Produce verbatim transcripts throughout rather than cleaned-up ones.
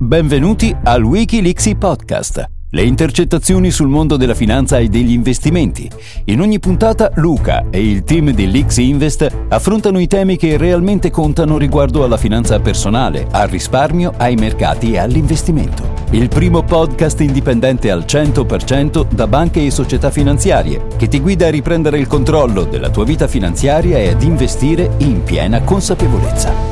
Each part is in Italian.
Benvenuti al Wikileaks Podcast, le intercettazioni sul mondo della finanza e degli investimenti. In ogni puntata Luca e il team di Leaks Invest affrontano i temi che realmente contano riguardo alla finanza personale, al risparmio, ai mercati e all'investimento. Il primo podcast indipendente al cento per cento da banche e società finanziarie, che ti guida a riprendere il controllo della tua vita finanziaria e ad investire in piena consapevolezza.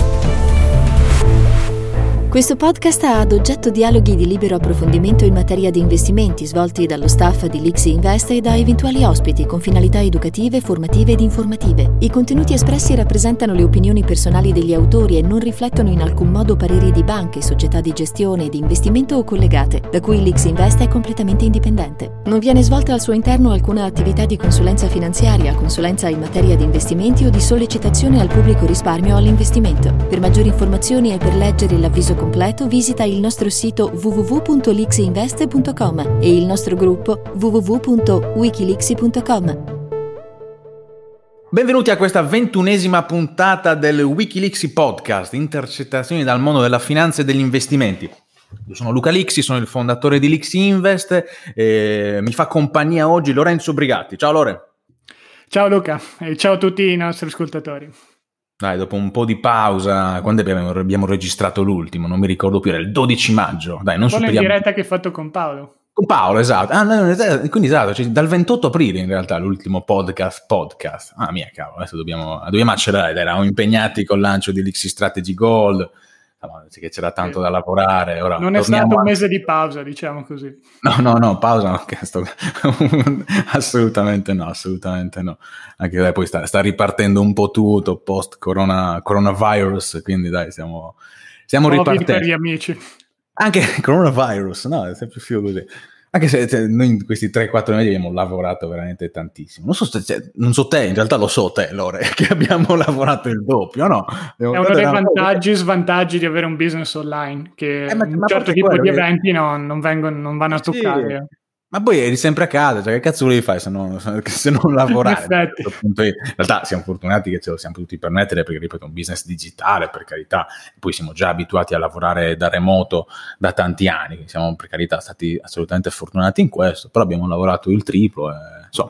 Questo podcast ha ad oggetto dialoghi di libero approfondimento in materia di investimenti svolti dallo staff di Leaks Invest e da eventuali ospiti con finalità educative, formative ed informative. I contenuti espressi rappresentano le opinioni personali degli autori e non riflettono in alcun modo pareri di banche, società di gestione, di investimento o collegate, da cui Leaks Invest è completamente indipendente. Non viene svolta al suo interno alcuna attività di consulenza finanziaria, consulenza in materia di investimenti o di sollecitazione al pubblico risparmio all'investimento. Per maggiori informazioni e per leggere l'avviso completo visita il nostro sito w w w punto leaks invest punto com e il nostro gruppo w w w punto wikileaks punto com. Benvenuti a questa ventunesima puntata del Wikileaks Podcast, intercettazioni dal mondo della finanza e degli investimenti. Io sono Luca Lixi, sono il fondatore di Leaks Invest e mi fa compagnia oggi Lorenzo Brigatti. Ciao Lore. Ciao Luca e ciao a tutti i nostri ascoltatori. Dai, dopo un po' di pausa, quando abbiamo, abbiamo registrato l'ultimo? Non mi ricordo più, era il dodici maggio. Dai, non superiamo. in diretta che hai fatto con Paolo. Con Paolo, esatto. Ah, no, quindi esatto, cioè, dal ventotto aprile in realtà l'ultimo podcast. podcast. Ah, mia cavolo, adesso dobbiamo, dobbiamo accelerare. Eravamo impegnati col lancio di Leaks Strategy Gold. Che c'era tanto da lavorare. Ora non è stato un mese di pausa, diciamo così. No, no, no, pausa no, sto... assolutamente no, assolutamente no. Anche dai, poi sta, sta ripartendo un po' tutto post corona, coronavirus, quindi dai, stiamo, stiamo ripartendo. Per gli amici. Anche coronavirus, no, è sempre più così. Anche se cioè, noi in questi tre quattro mesi abbiamo lavorato veramente tantissimo. Non so, se, cioè, non so te, in realtà lo so te, Lore, che abbiamo lavorato il doppio, no? È uno dei vantaggi e svantaggi di avere un business online, che eh, ma, un ma certo tipo quello, di eventi no, non, vengono, non vanno a toccare. Sì. Ma poi eri sempre a casa, cioè che cazzo volevi fare se non, se non lavorare? In, in realtà siamo fortunati che ce lo siamo potuti permettere perché, ripeto, è un business digitale, per carità, poi siamo già abituati a lavorare da remoto da tanti anni, siamo per carità stati assolutamente fortunati in questo, però abbiamo lavorato il triplo e insomma,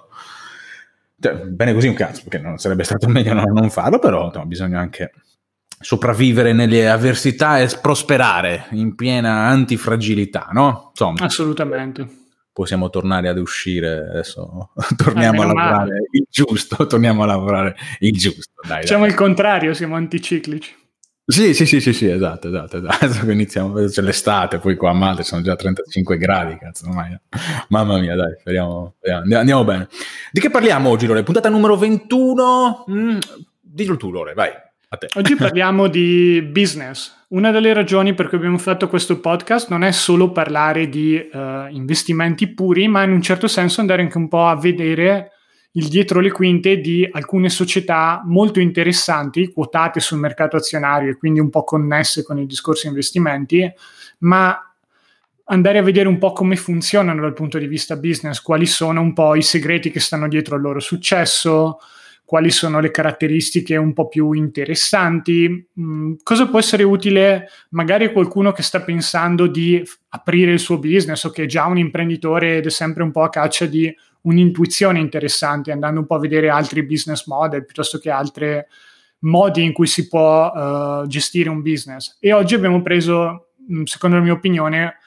cioè, bene così un cazzo, perché non sarebbe stato meglio non, non farlo, però no, bisogna anche sopravvivere nelle avversità e prosperare in piena antifragilità, no? Insomma, assolutamente. Possiamo tornare ad uscire adesso, torniamo a lavorare male. il giusto, torniamo a lavorare il giusto. Dai, diciamo dai. Il contrario, siamo anticiclici. Sì, sì, sì, sì, sì, esatto, esatto, esatto. Iniziamo, c'è l'estate, poi qua a Malta sono già trentacinque gradi, cazzo, ormai. Mamma mia, dai, speriamo, speriamo. Andiamo bene. Di che parliamo oggi, Lore? Puntata numero ventuno? Mm, dillo tu, Lore, vai. A te. Oggi parliamo di business. Una delle ragioni per cui abbiamo fatto questo podcast non è solo parlare di uh, investimenti puri, ma in un certo senso andare anche un po' a vedere il dietro le quinte di alcune società molto interessanti, quotate sul mercato azionario e quindi un po' connesse con il discorso investimenti, ma andare a vedere un po' come funzionano dal punto di vista business, quali sono un po' i segreti che stanno dietro al loro successo, quali sono le caratteristiche un po' più interessanti, mh, cosa può essere utile magari a qualcuno che sta pensando di aprire il suo business o che è già un imprenditore ed è sempre un po' a caccia di un'intuizione interessante, andando un po' a vedere altri business model piuttosto che altri modi in cui si può uh, gestire un business. E oggi abbiamo preso, mh, secondo la mia opinione,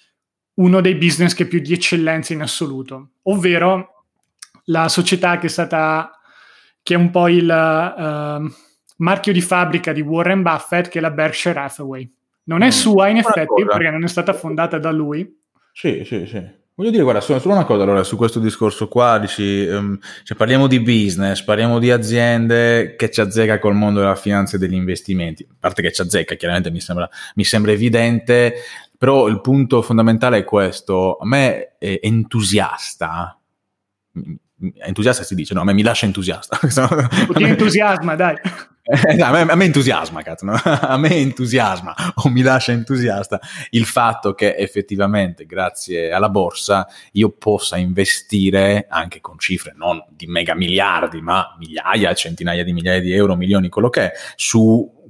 uno dei business che è più di eccellenza in assoluto, ovvero la società che è stata... che è un po' il uh, marchio di fabbrica di Warren Buffett, che è la Berkshire Hathaway. Non è sua in effetti, perché non è stata fondata da lui. Sì, sì, sì. Voglio dire, guarda, solo, solo una cosa, allora, su questo discorso qua, dici, um, cioè parliamo di business, parliamo di aziende che ci azzecca col mondo della finanza e degli investimenti. A parte che ci azzecca, chiaramente mi sembra, mi sembra evidente, però il punto fondamentale è questo. A me è entusiasta... entusiasta si dice, no, a me mi lascia entusiasta. Ti entusiasma, dai. Eh, a, me, a me entusiasma, cazzo, no? A me entusiasma o mi lascia entusiasta il fatto che effettivamente grazie alla borsa io possa investire anche con cifre non di mega miliardi ma migliaia, centinaia di migliaia di euro, milioni, quello che è, su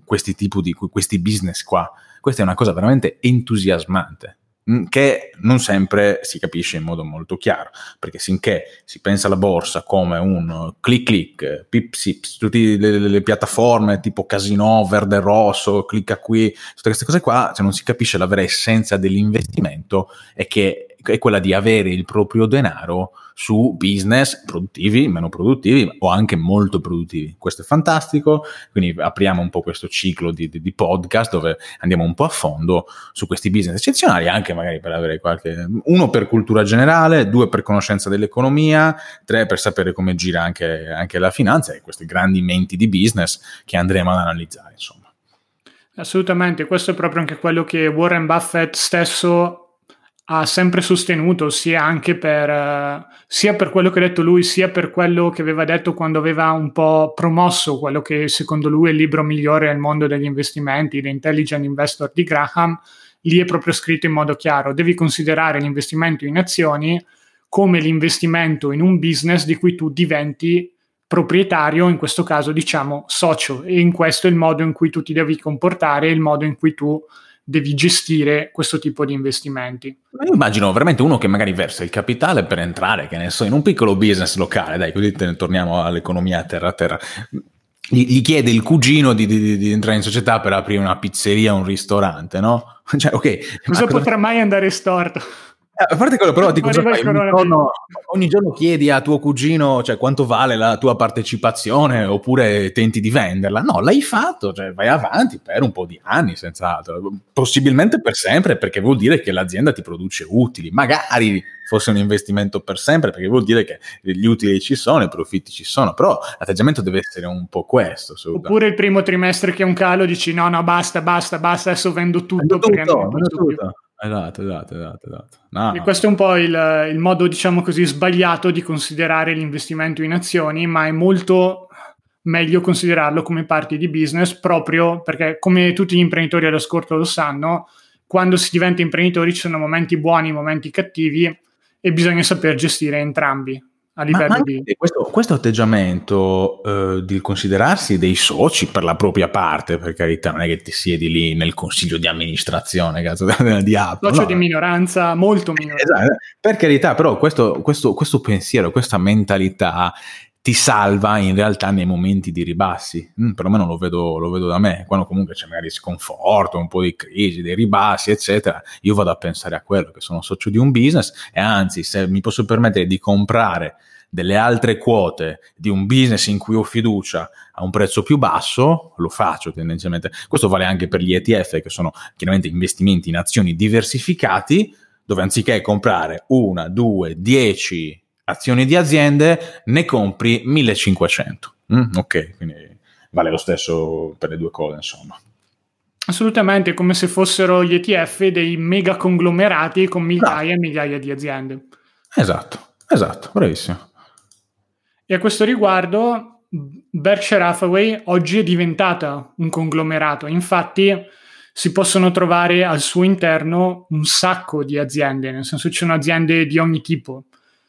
questi tipi di questi business qua. Questa è una cosa veramente entusiasmante, che non sempre si capisce in modo molto chiaro, perché sinché si pensa alla borsa come un click click, pip sips, tutte le, le, le piattaforme tipo casino, verde rosso, clicca qui, tutte queste cose qua, cioè non si capisce la vera essenza dell'investimento, è che è quella di avere il proprio denaro su business produttivi, meno produttivi o anche molto produttivi. Questo è fantastico, quindi apriamo un po' questo ciclo di, di, di podcast dove andiamo un po' a fondo su questi business eccezionali, anche magari per avere qualche, uno per cultura generale, due per conoscenza dell'economia, tre per sapere come gira anche, anche la finanza e queste grandi menti di business che andremo ad analizzare, insomma. Assolutamente, questo è proprio anche quello che Warren Buffett stesso ha sempre sostenuto, sia anche per uh, sia per quello che ha detto lui, sia per quello che aveva detto quando aveva un po' promosso quello che secondo lui è il libro migliore nel mondo degli investimenti, The Intelligent Investor di Graham. Lì è proprio scritto in modo chiaro: devi considerare l'investimento in azioni come l'investimento in un business di cui tu diventi proprietario, in questo caso diciamo socio, e in questo è il modo in cui tu ti devi comportare, il modo in cui tu devi gestire questo tipo di investimenti. Io immagino veramente uno che magari versa il capitale per entrare, che ne so, in un piccolo business locale, dai, così te ne torniamo all'economia a terra a terra. Gli, gli chiede il cugino di, di, di entrare in società per aprire una pizzeria, un ristorante, no? Cioè, ok. Cosa potrà mai andare storto? A parte quello, però, dico, ogni, giorno, ogni giorno chiedi a tuo cugino, cioè, quanto vale la tua partecipazione, oppure tenti di venderla. No, l'hai fatto, cioè, vai avanti per un po' di anni, senz'altro, possibilmente per sempre, perché vuol dire che l'azienda ti produce utili. Magari fosse un investimento per sempre, perché vuol dire che gli utili ci sono, i profitti ci sono, però l'atteggiamento deve essere un po' questo. Oppure il primo trimestre che è un calo, dici no, no, basta, basta, basta, adesso vendo tutto. Vendo perché tutto, non vendo tutto. tutto. Esatto, esatto, esatto, esatto. No, e questo è un po' il, il modo, diciamo così, sbagliato di considerare l'investimento in azioni, ma è molto meglio considerarlo come parte di business, proprio perché, come tutti gli imprenditori all'ascolto lo sanno, quando si diventa imprenditori ci sono momenti buoni, momenti cattivi, e bisogna saper gestire entrambi a livello ma, ma di... Questo, questo atteggiamento eh, di considerarsi dei soci per la propria parte, per carità, non è che ti siedi lì nel consiglio di amministrazione, cazzo, di Apple. Socio no. di minoranza, molto minoranza. Esatto, per carità, però questo, questo, questo pensiero, questa mentalità ti salva in realtà nei momenti di ribassi, mm, perlomeno lo vedo, lo vedo da me, quando comunque c'è magari sconforto, un po' di crisi, dei ribassi eccetera, io vado a pensare a quello, che sono socio di un business, e anzi, se mi posso permettere di comprare delle altre quote di un business in cui ho fiducia a un prezzo più basso, lo faccio tendenzialmente. Questo vale anche per gli E T F, che sono chiaramente investimenti in azioni diversificati, dove anziché comprare una, due, dieci azioni di aziende, ne compri millecinquecento. Mm, ok, quindi vale lo stesso per le due cose, insomma. Assolutamente, come se fossero gli E T F dei mega conglomerati con migliaia e no. migliaia di aziende. Esatto, esatto, bravissimo. E a questo riguardo Berkshire Hathaway oggi è diventata un conglomerato, infatti si possono trovare al suo interno un sacco di aziende, nel senso ci sono aziende di ogni tipo,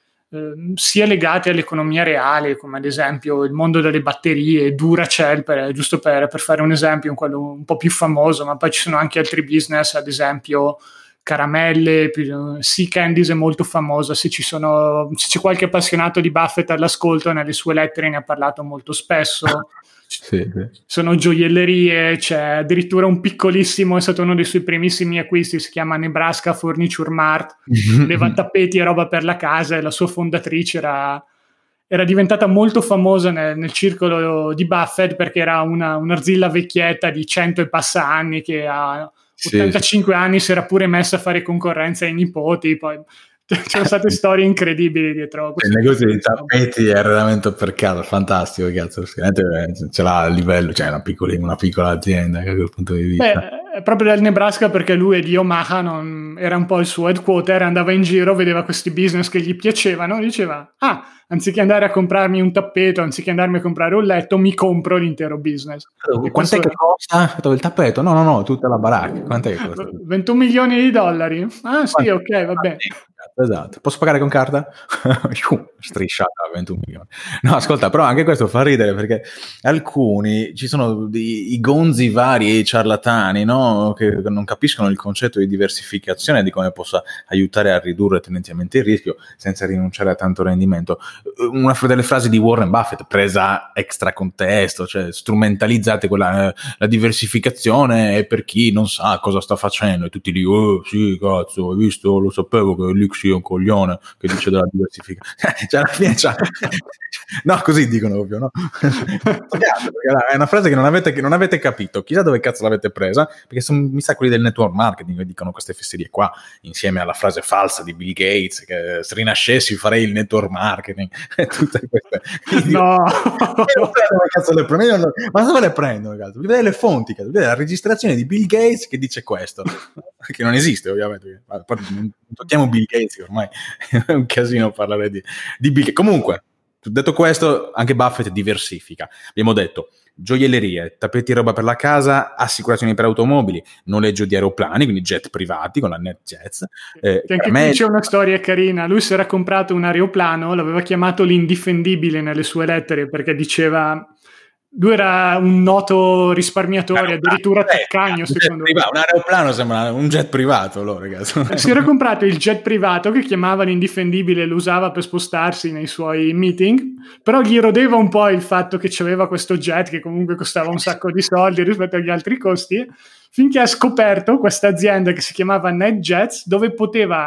eh, sia legate all'economia reale, come ad esempio il mondo delle batterie, Duracell, per, giusto per, per fare un esempio, quello un po' più famoso, ma poi ci sono anche altri business, ad esempio caramelle, Sea Candies è molto famosa, se ci sono se c'è qualche appassionato di Buffett all'ascolto, nelle sue lettere ne ha parlato molto spesso. Sì, sì. Sono gioiellerie, c'è addirittura un piccolissimo, è stato uno dei suoi primissimi acquisti, si chiama Nebraska Furniture Mart, leva tappeti e roba per la casa, e la sua fondatrice era, era diventata molto famosa nel, nel circolo di Buffett perché era una, un'arzilla vecchietta di cento e passa anni che ha ottantacinque sì. anni, si era pure messa a fare concorrenza ai nipoti, poi c'erano state storie incredibili dietro. Il negozio di tappeti è veramente per caso, fantastico, cazzo, ce l'ha a livello, cioè una piccola, una piccola azienda da quel punto di vista. Beh, è proprio dal Nebraska perché lui è di Omaha, non, era un po' il suo headquarter, andava in giro, vedeva questi business che gli piacevano, diceva, ah, anziché andare a comprarmi un tappeto, anziché andarmi a comprare un letto, mi compro l'intero business. Allora, quant'è che costa il tappeto? No, no, no, tutta la baracca. Quant'è che costa? ventuno milioni di dollari? Ah sì, ok, va bene. esatto, esatto. Posso pagare con carta? Strisciata a ventuno milioni. No, ascolta, però anche questo fa ridere perché alcuni, ci sono i, i gonzi vari e i ciarlatani, no? Che non capiscono il concetto di diversificazione, di come possa aiutare a ridurre tendenzialmente il rischio senza rinunciare a tanto rendimento. Una delle frasi di Warren Buffett presa extra contesto, cioè strumentalizzate quella, eh, la diversificazione è per chi non sa cosa sta facendo e tutti lì, oh sì cazzo, hai visto, lo sapevo che lì sì è un coglione che dice della diversificazione. Cioè alla fine c'ha... no, così dicono ovvio, no? È una frase che non avete, che non avete capito, chissà dove cazzo l'avete presa, perché sono, mi sa, quelli del network marketing che dicono queste fesserie qua, insieme alla frase falsa di Bill Gates che se rinascessi farei il network marketing e tutte queste. No! Dove cazzo le prendo? Ma dove le prendono? Cazzo? Vedete le fonti, cazzo? Vedete la registrazione di Bill Gates che dice questo, che non esiste ovviamente. Non tocchiamo Bill Gates, ormai è un casino parlare di, di Bill Gates. Comunque, detto questo, anche Buffett diversifica. Abbiamo detto gioiellerie, tappeti e roba per la casa, assicurazioni per automobili, noleggio di aeroplani, quindi jet privati con la NetJets. Eh, che anche qui c'è una storia carina. Lui si era comprato un aeroplano, l'aveva chiamato l'indifendibile nelle sue lettere perché diceva... Lui era un noto risparmiatore, addirittura taccagno, secondo me. Un aeroplano sembra un jet privato, allora, ragazzi. Si era comprato il jet privato che chiamava l'indifendibile e lo usava per spostarsi nei suoi meeting, però gli rodeva un po' il fatto che c'aveva questo jet che comunque costava un sacco di soldi rispetto agli altri costi, finché ha scoperto questa azienda che si chiamava NetJets, dove poteva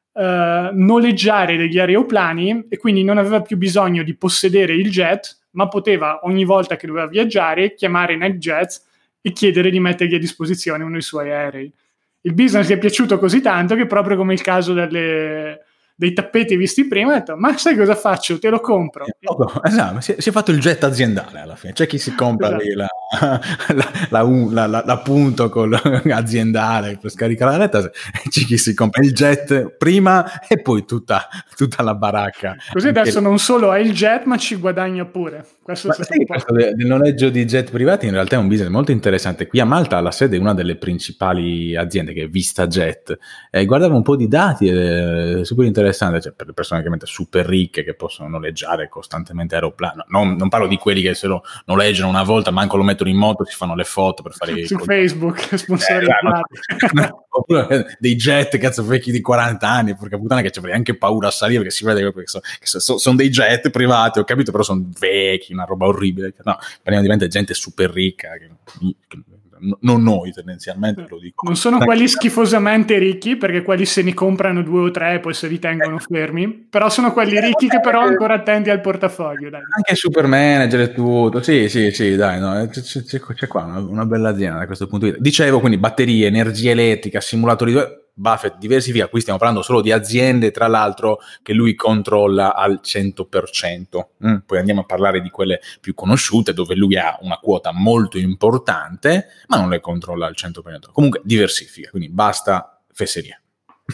uh, noleggiare degli aeroplani e quindi non aveva più bisogno di possedere il jet, ma poteva ogni volta che doveva viaggiare chiamare NetJets e chiedere di mettergli a disposizione uno dei suoi aerei. Il business gli è piaciuto così tanto che, proprio come il caso delle, dei tappeti visti prima, ha detto: ma sai cosa faccio? Te lo compro. Esatto, si, è, si è fatto il jet aziendale alla fine. C'è chi si compra esatto. lì la, la, la, la, la, la punto con aziendale per scaricare la netta, c'è chi si compra il jet prima e poi tutta, tutta la baracca. Così adesso e... non solo hai il jet ma ci guadagna pure. Questo, ma sì, questo del, del noleggio di jet privati in realtà è un business molto interessante. Qui a Malta ha la sede una delle principali aziende che è VistaJet. Eh, guardavo un po' di dati ed è super interessante, cioè, per le persone ovviamente super ricche che possono noleggiare costantemente aeroplano. Non, non parlo di quelli che se lo noleggiano una volta, manco lo mettono in moto, si fanno le foto per fare su Facebook sponsorizzati. Eh, oppure dei jet cazzo vecchi di quaranta anni, perché puttana che ci avrei anche paura a salire perché si vede che sono, che sono, sono dei jet privati, ho capito, però sono vecchi, una roba orribile. No, parliamo di gente super ricca che, che, non noi tendenzialmente, lo dico. Non sono quelli schifosamente ricchi, perché quelli se ne comprano due o tre e poi se li tengono fermi, però sono quelli ricchi che però ancora attenti al portafoglio, dai. Anche super manager e tutto, sì sì sì dai, no, c'è, c'è, c'è qua una, una bella azienda da questo punto di vista. Dicevo, quindi batterie, energia elettrica, simulatori. Buffett diversifica, qui stiamo parlando solo di aziende, tra l'altro, che lui controlla al cento per cento. Mm, poi andiamo a parlare di quelle più conosciute, dove lui ha una quota molto importante, ma non le controlla al cento per cento. Comunque diversifica, quindi basta fesserie.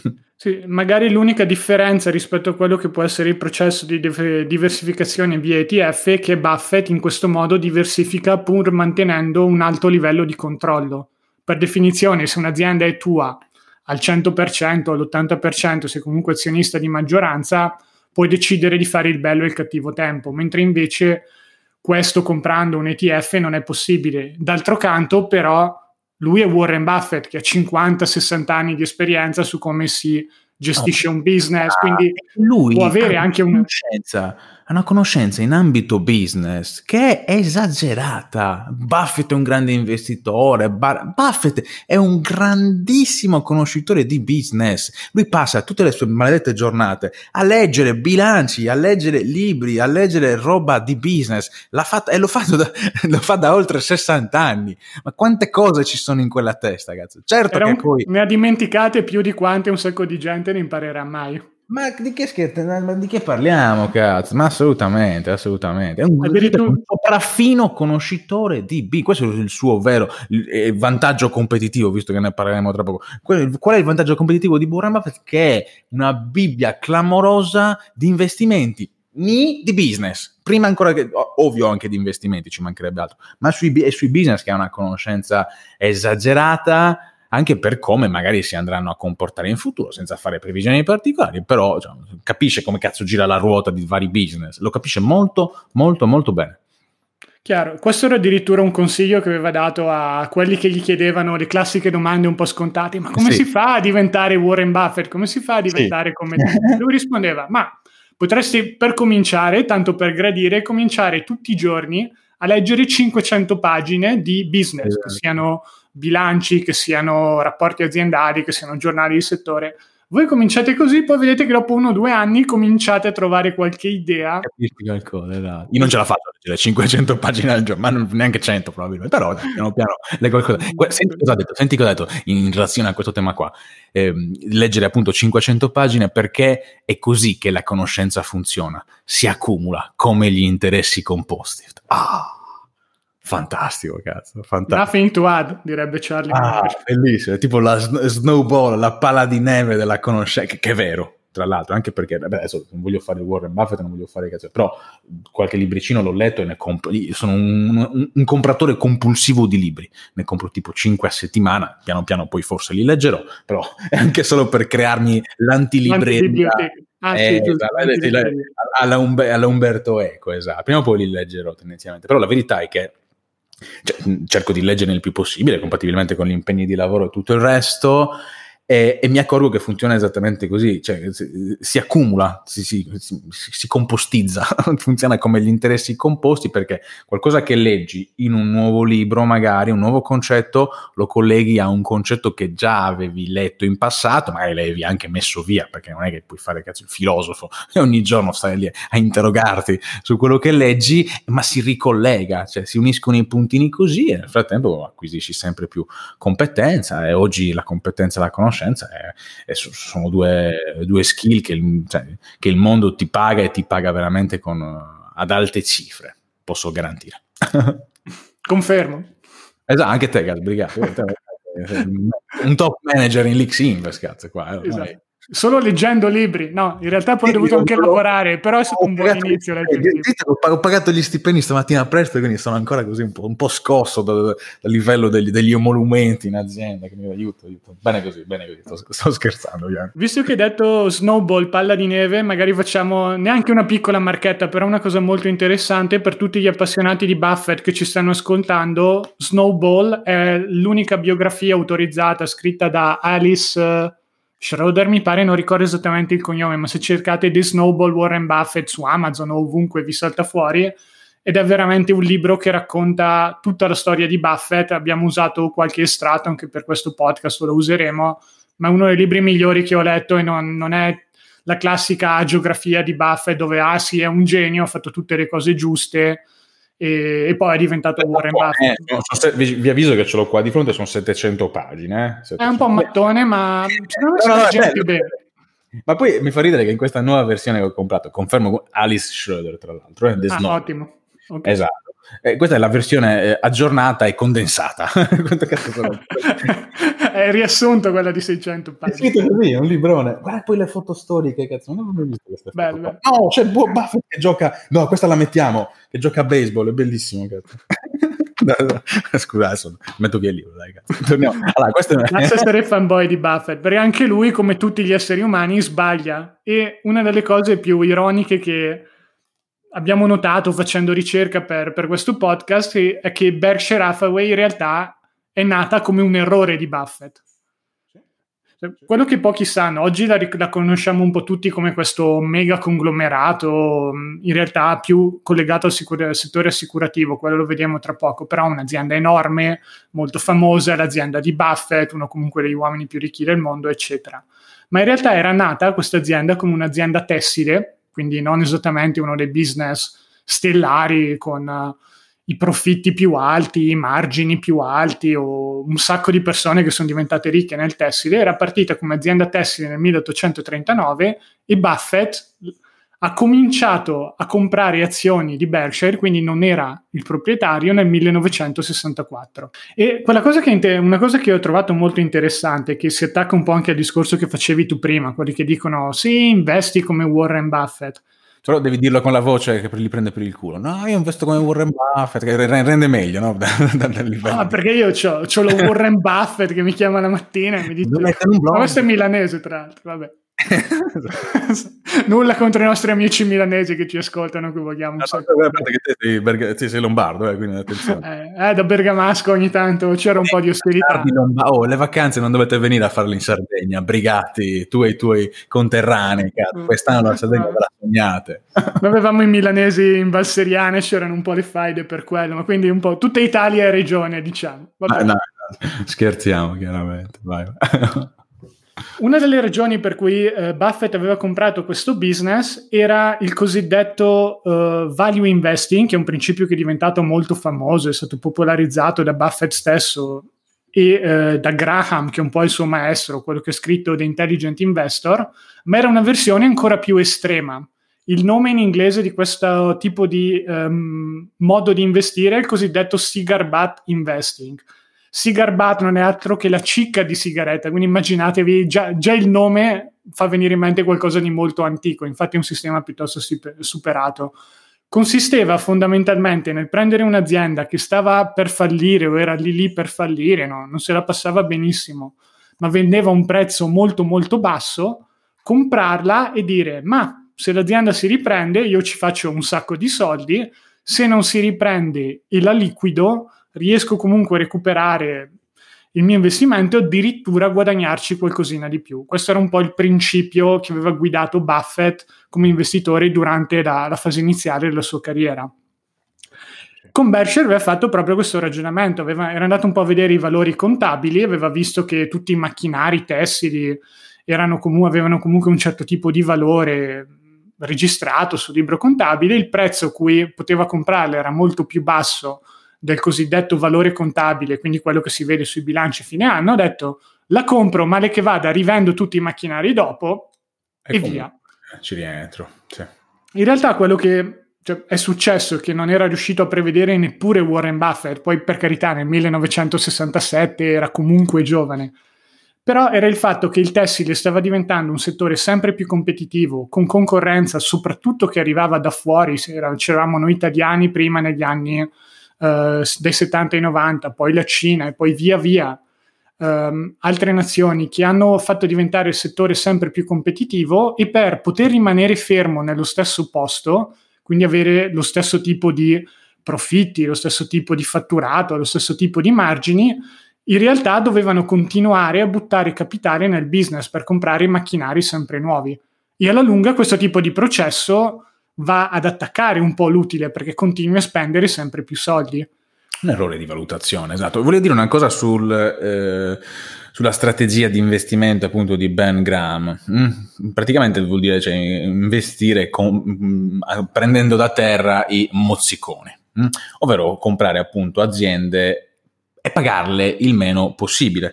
Sì, magari l'unica differenza rispetto a quello che può essere il processo di diversificazione via E T F è che Buffett in questo modo diversifica pur mantenendo un alto livello di controllo. Per definizione, se un'azienda è tua al cento per cento, all'ottanta per cento, sei comunque azionista di maggioranza, puoi decidere di fare il bello e il cattivo tempo, mentre invece questo comprando un E T F non è possibile. D'altro canto, però, lui è Warren Buffett, che ha cinquanta sessanta anni di esperienza su come si gestisce un business, quindi lui può avere anche una conoscenza, una conoscenza in ambito business che è esagerata. Buffett è un grande investitore, Bar- Buffett è un grandissimo conoscitore di business. Lui passa tutte le sue maledette giornate a leggere bilanci, a leggere libri, a leggere roba di business. L'ha fatta, e lo fa, da, lo fa da oltre sessanta anni. Ma quante cose ci sono in quella testa, cazzo? Certo Era che un, poi ne ha dimenticate più di quante un sacco di gente ne imparerà mai. Ma di che scherzo, di che parliamo, cazzo? Ma assolutamente, assolutamente. È un, Addirittura... un sopraffino conoscitore di B. Questo è il suo vero il vantaggio competitivo, visto che ne parleremo tra poco. Qual, qual è il vantaggio competitivo di Warren Buffett? Che è una bibbia clamorosa di investimenti, ni di business. Prima ancora che, ovvio, anche di investimenti, ci mancherebbe altro, ma sui, è sui business che ha una conoscenza esagerata. anche per come magari si andranno a comportare in futuro, senza fare previsioni particolari, però cioè, capisce come cazzo gira la ruota di vari business, lo capisce molto, molto, molto bene. Chiaro, questo era addirittura un consiglio che aveva dato a quelli che gli chiedevano le classiche domande un po' scontate, ma come sì. si fa a diventare Warren Buffett? Come si fa a diventare sì. come te? Lui rispondeva, ma potresti per cominciare, tanto per gradire, cominciare tutti i giorni a leggere cinquecento pagine di business, esatto. che siano bilanci, che siano rapporti aziendali, che siano giornali di settore. Voi cominciate così, poi vedete che dopo uno o due anni cominciate a trovare qualche idea. Capisci qualcosa, esatto. Io non ce la faccio a leggere cinquecento pagine al giorno, ma non, neanche cento probabilmente, però piano piano leggo qualcosa. Senti cosa ha detto, senti cosa ha detto in relazione a questo tema qua. Eh, leggere appunto cinquecento pagine perché è così che la conoscenza funziona, si accumula come gli interessi composti. Ah! Fantastico, cazzo, fantastico. Nothing to add, direbbe Charlie. Ah, bellissimo, è tipo la snowball, la palla di neve della conoscenza, che, che è vero, tra l'altro, anche perché, beh, adesso non voglio fare Warren Buffett, non voglio fare cazzo, però qualche libricino l'ho letto e ne compro, sono un, un, un compratore compulsivo di libri, ne compro tipo cinque a settimana, piano piano poi forse li leggerò, però è anche solo per crearmi l'antilibreria. Ah, eh, sì, esatto, alla, Umbe, alla Umberto Eco, esatto, prima o poi li leggerò tendenzialmente, però la verità è che cioè, cerco di leggere il più possibile, compatibilmente con gli impegni di lavoro e tutto il resto, e, e mi accorgo che funziona esattamente così, cioè si, si accumula, si, si, si, si compostizza, funziona come gli interessi composti, perché qualcosa che leggi in un nuovo libro, magari un nuovo concetto, lo colleghi a un concetto che già avevi letto in passato, magari l'avevi anche messo via, perché non è che puoi fare cazzo il filosofo e ogni giorno stai lì a interrogarti su quello che leggi, ma si ricollega, cioè si uniscono i puntini così e nel frattempo acquisisci sempre più competenza, e oggi la competenza e la conoscenza È, è, sono due, due skill che il, cioè, che il mondo ti paga, e ti paga veramente con, ad alte cifre, posso garantire. Confermo. Esatto, anche te, Gas, brigato. Un top manager in Lix Invest, cazzo, qua. Eh, esatto. Solo leggendo libri, no, in realtà poi ho dovuto anche lavorare, però è stato un buon inizio. Ho pagato gli stipendi stamattina presto, quindi sono ancora così un po', un po' scosso dal, dal livello degli, degli emolumenti in azienda, che mi aiuto, aiuto. Bene così, bene così, sto, sto scherzando. Bianco. Visto che hai detto snowball, palla di neve, magari facciamo neanche una piccola marchetta, però una cosa molto interessante per tutti gli appassionati di Buffett che ci stanno ascoltando. Snowball è l'unica biografia autorizzata scritta da Alice Schroeder, mi pare, non ricordo esattamente il cognome, ma se cercate The Snowball Warren Buffett su Amazon o ovunque vi salta fuori, ed è veramente un libro che racconta tutta la storia di Buffett. Abbiamo usato qualche estratto anche per questo podcast, lo useremo, ma è uno dei libri migliori che ho letto, e non, non è la classica agiografia di Buffett dove ah sì, è un genio, ha fatto tutte le cose giuste e, e poi è diventato Beh, Warren Buffett. Eh, vi, vi avviso che ce l'ho qua di fronte, sono settecento pagine. Eh? settecento. È un po' mattone, ma secondo me no, si legge bene. Ma poi mi fa ridere che in questa nuova versione che ho comprato, confermo Alice Schroeder tra l'altro, eh, ah, ottimo. Okay. Esatto. Eh, questa è la versione eh, aggiornata e condensata. È riassunto quella di seicento pagine. È scritto così, è un librone. Guarda poi le foto storiche, cazzo, non avevo mai visto queste foto. Bello, bello. No, c'è Buffett che gioca. No, questa la mettiamo, che gioca a baseball, è bellissimo, cazzo. No, no. Scusa, adesso metto via il libro, dai, cazzo. Torniamo. Allora, questo è... Basta essere fanboy di Buffett, perché anche lui, come tutti gli esseri umani, sbaglia. E una delle cose più ironiche che abbiamo notato facendo ricerca per, per questo podcast è che Berkshire Hathaway in realtà è nata come un errore di Buffett. Quello che pochi sanno, oggi la, la conosciamo un po' tutti come questo mega conglomerato, in realtà più collegato al, sicur- al settore assicurativo, quello lo vediamo tra poco, però un'azienda enorme, molto famosa, l'azienda di Buffett, uno comunque degli uomini più ricchi del mondo, eccetera. Ma in realtà era nata questa azienda come un'azienda tessile, quindi non esattamente uno dei business stellari con uh, i profitti più alti, i margini più alti o un sacco di persone che sono diventate ricche nel tessile. Era partita come azienda tessile nel milleottocentotrentanove e Buffett ha cominciato a comprare azioni di Berkshire, quindi non era il proprietario, nel millenovecentosessantaquattro. E quella cosa che inter- una cosa che ho trovato molto interessante, che si attacca un po' anche al discorso che facevi tu prima, quelli che dicono sì, investi come Warren Buffett. Tu Però devi dirlo con la voce che li prende per il culo. No, io investo come Warren Buffett, che rende meglio, no? Ah, perché io c'ho, c'ho lo Warren Buffett che mi chiama la mattina e mi dice... Ma questo è milanese, tra l'altro, vabbè. Nulla contro i nostri amici milanesi che ci ascoltano, che vogliamo. No, no, che te sei, Berga- te sei lombardo, eh, quindi attenzione. Eh, eh, da bergamasco ogni tanto c'era un eh, po' di ostilità. Oh, le vacanze non dovete venire a farle in Sardegna, brigati, tu e i tuoi conterranei, cazzo. Quest'anno la Sardegna ve la sognate. Noi avevamo i milanesi in Val Seriane, c'erano un po' le faide per quello, ma quindi un po' tutta Italia è regione, diciamo. No, no, scherziamo chiaramente, vai. Una delle ragioni per cui eh, Buffett aveva comprato questo business era il cosiddetto uh, value investing, che è un principio che è diventato molto famoso, è stato popolarizzato da Buffett stesso e eh, da Graham, che è un po' il suo maestro, quello che ha scritto The Intelligent Investor, ma era una versione ancora più estrema. Il nome in inglese di questo tipo di um, modo di investire è il cosiddetto cigar butt investing. Cigar butt non è altro che la cicca di sigaretta, quindi immaginatevi, già, già il nome fa venire in mente qualcosa di molto antico, infatti è un sistema piuttosto superato. Consisteva fondamentalmente nel prendere un'azienda che stava per fallire o era lì lì per fallire, no? Non se la passava benissimo, ma vendeva a un prezzo molto molto basso, comprarla e dire ma se l'azienda si riprende io ci faccio un sacco di soldi, se non si riprende e la liquido riesco comunque a recuperare il mio investimento e addirittura guadagnarci qualcosina di più. Questo era un po' il principio che aveva guidato Buffett come investitore durante la, la fase iniziale della sua carriera. Con Berkshire aveva fatto proprio questo ragionamento, aveva, era andato un po' a vedere i valori contabili, aveva visto che tutti i macchinari tessili erano comu- avevano comunque un certo tipo di valore registrato sul libro contabile, il prezzo a cui poteva comprarle era molto più basso del cosiddetto valore contabile, quindi quello che si vede sui bilanci fine anno. Ha detto la compro, male che vada, rivendo tutti i macchinari dopo e, e via. Ci rientro. Sì. In realtà quello che cioè, è successo, che non era riuscito a prevedere neppure Warren Buffett, poi per carità nel millenovecentosessantasette era comunque giovane, però era il fatto che il tessile stava diventando un settore sempre più competitivo, con concorrenza soprattutto che arrivava da fuori. C'eravamo noi italiani prima negli anni Uh, dai settanta ai novanta, poi la Cina e poi via via um, altre nazioni che hanno fatto diventare il settore sempre più competitivo, e per poter rimanere fermo nello stesso posto, quindi avere lo stesso tipo di profitti, lo stesso tipo di fatturato, lo stesso tipo di margini, in realtà dovevano continuare a buttare capitale nel business per comprare i macchinari sempre nuovi, e alla lunga questo tipo di processo va ad attaccare un po' l'utile perché continui a spendere sempre più soldi. Un errore di valutazione, esatto. Volevo dire una cosa sul, eh, sulla strategia di investimento appunto di Ben Graham. Mm, praticamente vuol dire cioè, investire con, mm, prendendo da terra i mozziconi, mm, ovvero comprare appunto aziende e pagarle il meno possibile,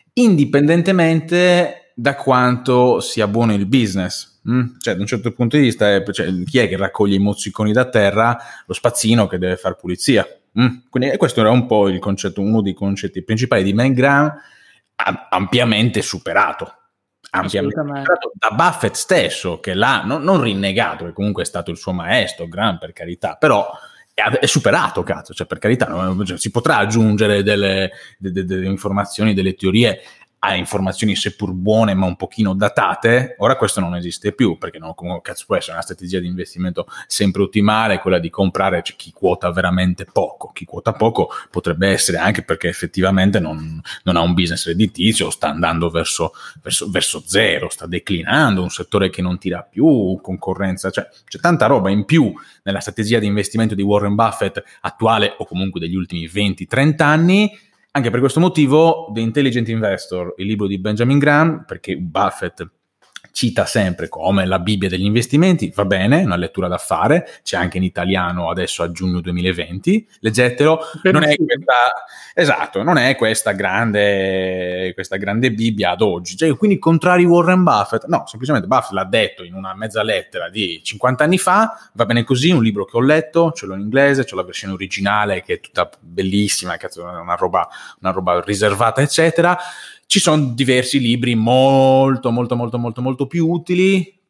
indipendentemente da quanto sia buono il business. Mm, cioè da un certo punto di vista è, cioè, chi è che raccoglie i mozziconi da terra? Lo spazzino che deve fare pulizia. Mm. Quindi questo era un po' il concetto, uno dei concetti principali di Ben Graham, ampiamente superato ampiamente superato da Buffett stesso, che l'ha non, non rinnegato, che comunque è stato il suo maestro Graham, per carità, però è, è superato, cazzo, cioè per carità no? Cioè, si potrà aggiungere delle, delle, delle informazioni, delle teorie a informazioni seppur buone ma un pochino datate. Ora questo non esiste più, perché no, come cazzo può essere una strategia di investimento sempre ottimale quella di comprare cioè, chi quota veramente poco. Chi quota poco potrebbe essere anche perché effettivamente non, non ha un business redditizio, sta andando verso, verso, verso zero, sta declinando, un settore che non tira più, concorrenza, cioè c'è tanta roba in più nella strategia di investimento di Warren Buffett attuale o comunque degli ultimi venti trenta anni. Anche per questo motivo The Intelligent Investor, il libro di Benjamin Graham, perché Buffett cita sempre come la Bibbia degli investimenti, va bene, una lettura da fare, c'è anche in italiano adesso a giugno duemilaventi, leggetelo, non è questa, esatto, non è questa grande, questa grande Bibbia ad oggi, cioè quindi contrari Warren Buffett, no, semplicemente Buffett l'ha detto in una mezza lettera di cinquanta anni fa, va bene così, un libro che ho letto, ce l'ho in inglese, c'ho la versione originale che è tutta bellissima, cazzo, una roba, una roba riservata, eccetera. Ci sono diversi libri molto, molto, molto, molto, molto più utili,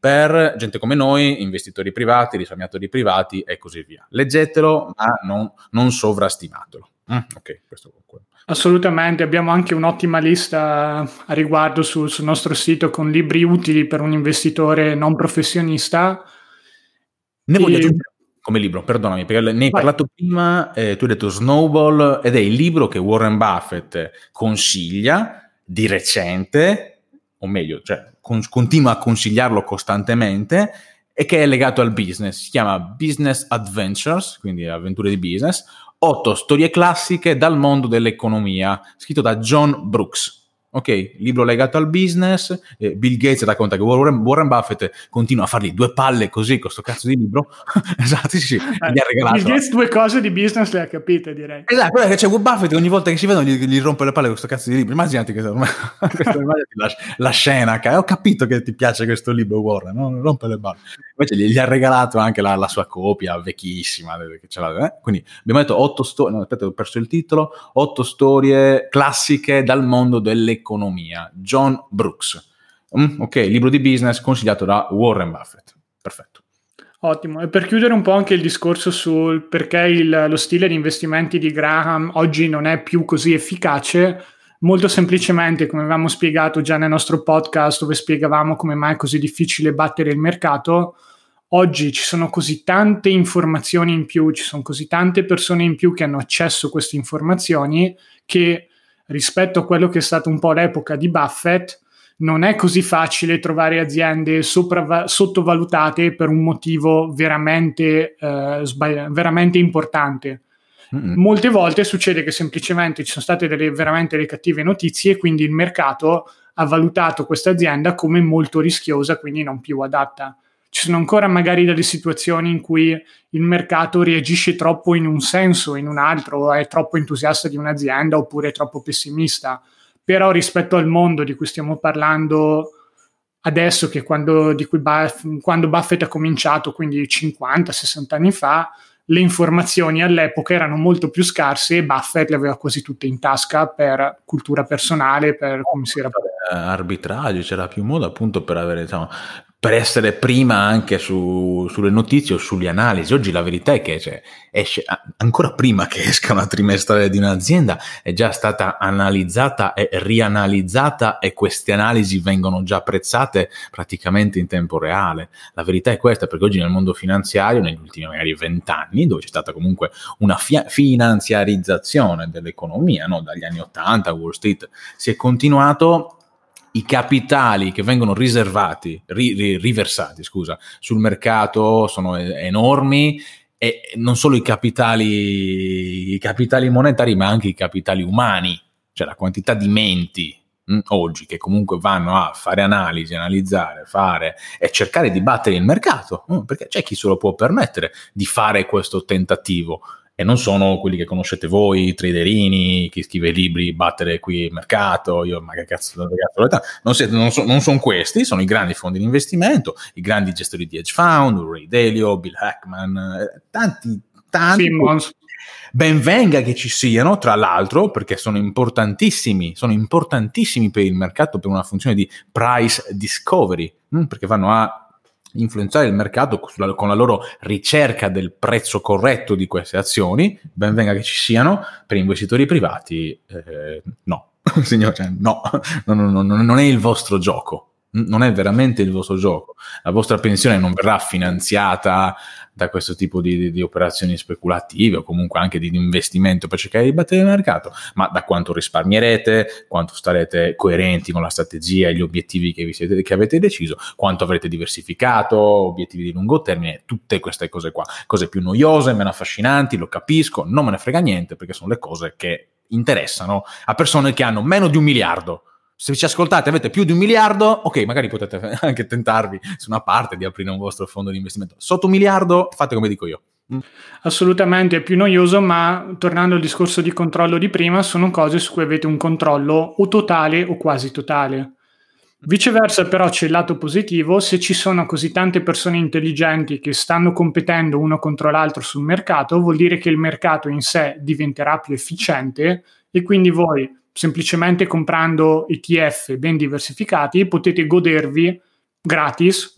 per gente come noi, investitori privati, risparmiatori privati e così via. Leggetelo, ma non, non sovrastimatelo. Mm, ok, questo comunque. Assolutamente, abbiamo anche un'ottima lista a riguardo sul, sul nostro sito con libri utili per un investitore non professionista. Ne e... voglio aggiungere come libro, perdonami, perché ne hai Vai. parlato prima, eh, tu hai detto Snowball, ed è il libro che Warren Buffett consiglia di recente, o meglio, cioè con, continua a consigliarlo costantemente, e che è legato al business. Si chiama Business Adventures, quindi avventure di business, otto storie classiche dal mondo dell'economia, scritto da John Brooks. Ok, libro legato al business. eh, Bill Gates racconta che Warren, Warren Buffett continua a fargli due palle così con sto cazzo di libro. Esatto, sì, sì, eh, gli ha regalato. Bill Gates due cose di business le ha capite, direi. Esatto, quello che c'è Warren Buffett ogni volta che si vedono gli, gli rompe le palle con sto cazzo di libro. Immaginati che ormai, immaginati la, la scena, che ho capito che ti piace questo libro, Warren, no? Rompe le palle. Invece gli, gli ha regalato anche la, la sua copia vecchissima, che ce l'ha, eh? Quindi abbiamo detto otto storie, no, aspetta, ho perso il titolo, otto storie classiche dal mondo dell'economia. John Brooks. Mm, ok, libro di business consigliato da Warren Buffett. Perfetto. Ottimo. E per chiudere un po' anche il discorso sul perché il, lo stile di investimenti di Graham oggi non è più così efficace, molto semplicemente, come avevamo spiegato già nel nostro podcast dove spiegavamo come mai è così difficile battere il mercato, oggi ci sono così tante informazioni in più, ci sono così tante persone in più che hanno accesso a queste informazioni che rispetto a quello che è stato un po' l'epoca di Buffett, non è così facile trovare aziende sopra- sottovalutate per un motivo veramente, eh, sbagli- veramente importante. Mm-hmm. Molte volte succede che semplicemente ci sono state delle veramente delle cattive notizie e quindi il mercato ha valutato questa azienda come molto rischiosa, quindi non più adatta. Ci sono ancora magari delle situazioni in cui il mercato reagisce troppo in un senso, in un altro, è troppo entusiasta di un'azienda oppure è troppo pessimista. Però rispetto al mondo di cui stiamo parlando adesso, che quando, di cui Buff, quando Buffett ha cominciato, quindi cinquanta sessanta anni fa, le informazioni all'epoca erano molto più scarse e Buffett le aveva quasi tutte in tasca per cultura personale, per come si era... arbitraggio, c'era più modo appunto per avere, diciamo, per essere prima anche su, sulle notizie o sulle analisi. Oggi la verità è che cioè, esce ancora prima che esca una trimestrale di un'azienda, è già stata analizzata e rianalizzata e queste analisi vengono già apprezzate praticamente in tempo reale. La verità è questa, perché oggi nel mondo finanziario, negli ultimi magari vent'anni, dove c'è stata comunque una fi- finanziarizzazione dell'economia, no? Dagli anni ottanta, Wall Street, si è continuato. I capitali che vengono riservati, ri, ri, riversati, scusa, sul mercato sono enormi, e non solo i capitali, i capitali monetari, ma anche i capitali umani, cioè la quantità di menti mh, oggi che comunque vanno a fare analisi, analizzare, fare e cercare di battere il mercato, mh, perché c'è chi se lo può permettere di fare questo tentativo. E non sono quelli che conoscete voi, i traderini, chi scrive libri, battere qui il mercato, io ma che cazzo, che cazzo non, siete, non, so, non sono questi, sono i grandi fondi di investimento, i grandi gestori di hedge fund, Ray Dalio, Bill Ackman, tanti, tanti. Simmons. Ben venga che ci siano, tra l'altro, perché sono importantissimi, sono importantissimi per il mercato, per una funzione di price discovery, mh, perché vanno a influenzare il mercato con la loro ricerca del prezzo corretto di queste azioni. Ben venga che ci siano. Per investitori privati eh, no, signor, cioè, no, no, no, no, non è il vostro gioco, non è veramente il vostro gioco. La vostra pensione non verrà finanziata da questo tipo di, di, di operazioni speculative o comunque anche di investimento per cercare di battere il mercato, ma da quanto risparmierete, quanto starete coerenti con la strategia e gli obiettivi che, vi siete, che avete deciso, quanto avrete diversificato, obiettivi di lungo termine, tutte queste cose qua, cose più noiose, meno affascinanti, lo capisco, non me ne frega niente, perché sono le cose che interessano a persone che hanno meno di un miliardo. Se ci ascoltate avete più di un miliardo, ok, magari potete anche tentarvi su una parte di aprire un vostro fondo di investimento. Sotto un miliardo fate come dico io. Mm. Assolutamente, è più noioso, ma tornando al discorso di controllo di prima, sono cose su cui avete un controllo o totale o quasi totale. Viceversa però c'è il lato positivo: se ci sono così tante persone intelligenti che stanno competendo uno contro l'altro sul mercato, vuol dire che il mercato in sé diventerà più efficiente e quindi voi, semplicemente comprando E T F ben diversificati, potete godervi gratis o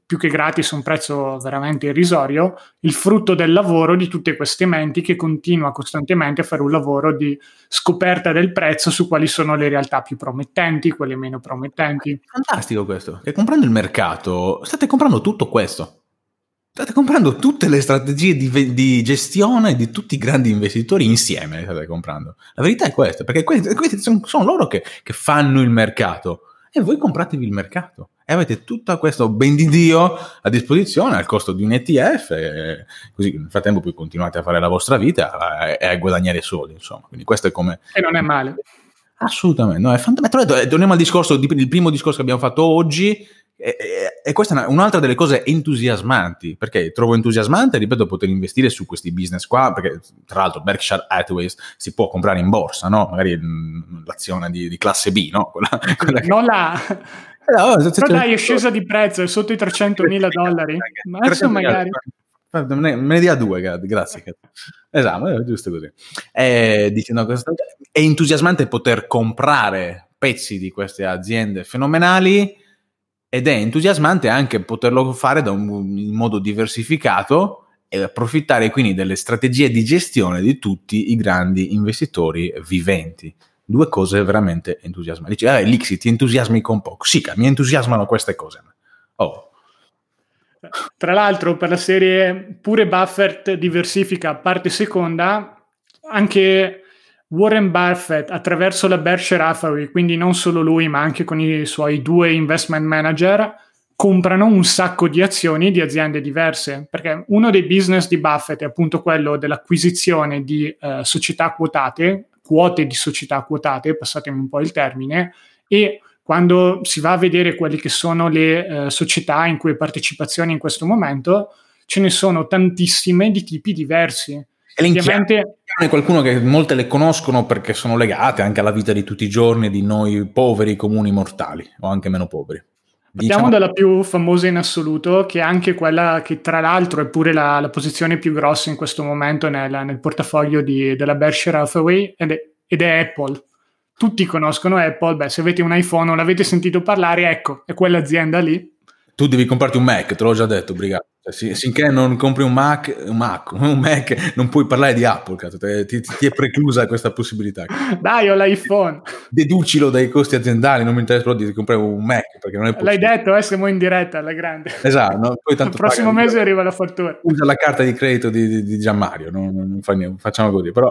più che gratis, un prezzo veramente irrisorio, il frutto del lavoro di tutte queste menti che continua costantemente a fare un lavoro di scoperta del prezzo su quali sono le realtà più promettenti, quelle meno promettenti. Fantastico questo, che comprando il mercato state comprando tutto questo. State comprando tutte le strategie di, di gestione di tutti i grandi investitori insieme, state comprando. La verità è questa, perché questi, questi sono, sono loro che, che fanno il mercato e voi compratevi il mercato e avete tutto questo ben di Dio a disposizione al costo di un E T F, e così nel frattempo poi continuate a fare la vostra vita e a guadagnare soldi, insomma. Quindi questo è come... E non è male. Assolutamente, no, è fantastico. Torniamo al discorso, il primo discorso che abbiamo fatto oggi. E, e, e questa è un'altra delle cose entusiasmanti, perché trovo entusiasmante, ripeto, poter investire su questi business qua, perché tra l'altro Berkshire Hathaway si può comprare in borsa, no? Magari mh, l'azione di, di classe B, no? Quella, quella che... Non la... No, però dai, è scesa di prezzo, è sotto i trecentomila dollari, ma adesso magari... Me ne dia due, grazie. Esatto, è giusto così. È, dicendo questo, è entusiasmante poter comprare pezzi di queste aziende fenomenali, ed è entusiasmante anche poterlo fare da un, in modo diversificato e approfittare quindi delle strategie di gestione di tutti i grandi investitori viventi. Due cose veramente entusiasmanti. Dici, ah, Lixi, ti entusiasmi con poco. Sì, mi entusiasmano queste cose. Oh. Tra l'altro, per la serie pure Buffett diversifica, parte seconda, anche Warren Buffett attraverso la Berkshire Hathaway, quindi non solo lui ma anche con i suoi due investment manager, comprano un sacco di azioni di aziende diverse, perché uno dei business di Buffett è appunto quello dell'acquisizione di eh, società quotate, quote di società quotate, passatemi un po' il termine, e quando si va a vedere quelle che sono le eh, società in cui è partecipazione in questo momento, ce ne sono tantissime di tipi diversi. E ovviamente è qualcuno che molte le conoscono perché sono legate anche alla vita di tutti i giorni di noi poveri comuni mortali o anche meno poveri. Partiamo diciamo... dalla più famosa in assoluto, che è anche quella che tra l'altro è pure la, la posizione più grossa in questo momento nel, nel portafoglio di, della Berkshire Hathaway, ed è, ed è Apple. Tutti conoscono Apple, beh, se avete un iPhone o l'avete sentito parlare, ecco, è quell'azienda lì. Tu devi comprarti un Mac, te l'ho già detto, brigato. Finché non compri un Mac, un Mac, un Mac, non puoi parlare di Apple, cazzo. Ti, ti, ti è preclusa questa possibilità. Dai, ho l'iPhone. Deducilo dai costi aziendali, non mi interessa proprio di comprare un Mac, perché non è possibile. L'hai detto, eh, siamo in diretta alla grande. Esatto. No? Poi tanto il prossimo paga, mese arriva la fattura. Usa la carta di credito di, di, di Gianmario, non, non fa niente, facciamo così, però...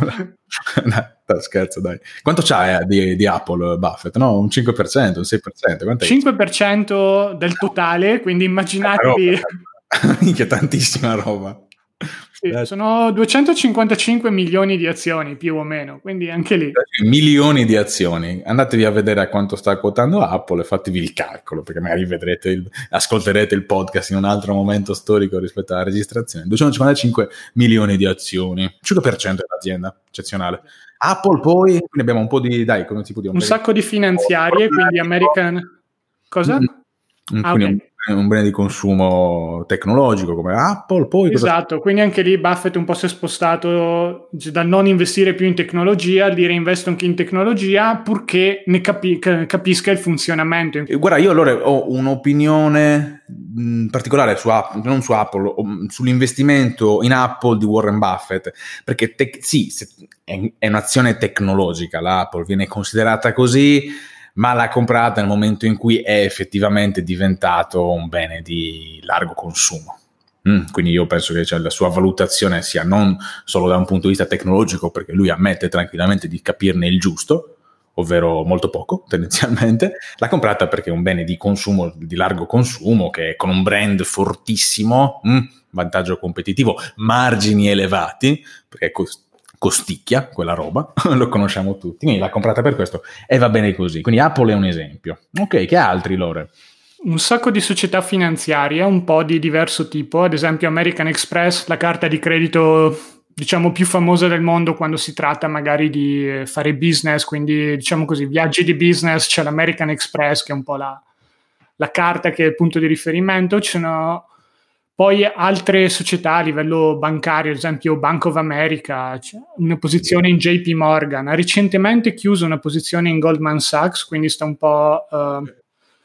dai, scherzo, dai. Quanto c'ha eh, di, di Apple Buffett? No, un cinque per cento, un sei per cento? Quant'è? cinque per cento del totale, quindi immaginatevi... Minchia, tantissima roba. Sì, sono duecentocinquantacinque milioni di azioni più o meno, quindi anche lì milioni di azioni. Andatevi a vedere a quanto sta quotando Apple e fatevi il calcolo, perché magari vedrete il, ascolterete il podcast in un altro momento storico rispetto alla registrazione. duecentocinquantacinque milioni di azioni, cinque per cento dell'azienda, eccezionale. Apple poi, quindi abbiamo un po' di, dai, come si può dire? Un, un sacco di finanziarie, quindi American... Cosa? Mm, ah, okay. un, un bene di consumo tecnologico come Apple, poi esatto, cosa... quindi anche lì Buffett un po' si è spostato dal non investire più in tecnologia al dire investo anche in tecnologia, purché ne capi- capisca il funzionamento. Guarda, io allora ho un'opinione mh, particolare su Apple, non su Apple, sull'investimento in Apple di Warren Buffett, perché te- sì, è, è un'azione tecnologica, la Apple viene considerata così, ma l'ha comprata nel momento in cui è effettivamente diventato un bene di largo consumo. Mm, quindi io penso che cioè, la sua valutazione sia non solo da un punto di vista tecnologico, perché lui ammette tranquillamente di capirne il giusto, ovvero molto poco tendenzialmente, l'ha comprata perché è un bene di consumo, di largo consumo, che con un brand fortissimo, mm, vantaggio competitivo, margini elevati, perché cost- costicchia quella roba, lo conosciamo tutti, quindi l'ha comprata per questo e va bene così. Quindi Apple è un esempio. Ok, che altri, Lore? Un sacco di società finanziarie, un po' di diverso tipo, ad esempio American Express, la carta di credito diciamo più famosa del mondo quando si tratta magari di fare business, quindi diciamo così viaggi di business, c'è l'American Express che è un po' la, la carta che è il punto di riferimento. Ci sono poi altre società a livello bancario, ad esempio Bank of America, c'è una posizione in J P Morgan, ha recentemente chiuso una posizione in Goldman Sachs, quindi sta un po' uh,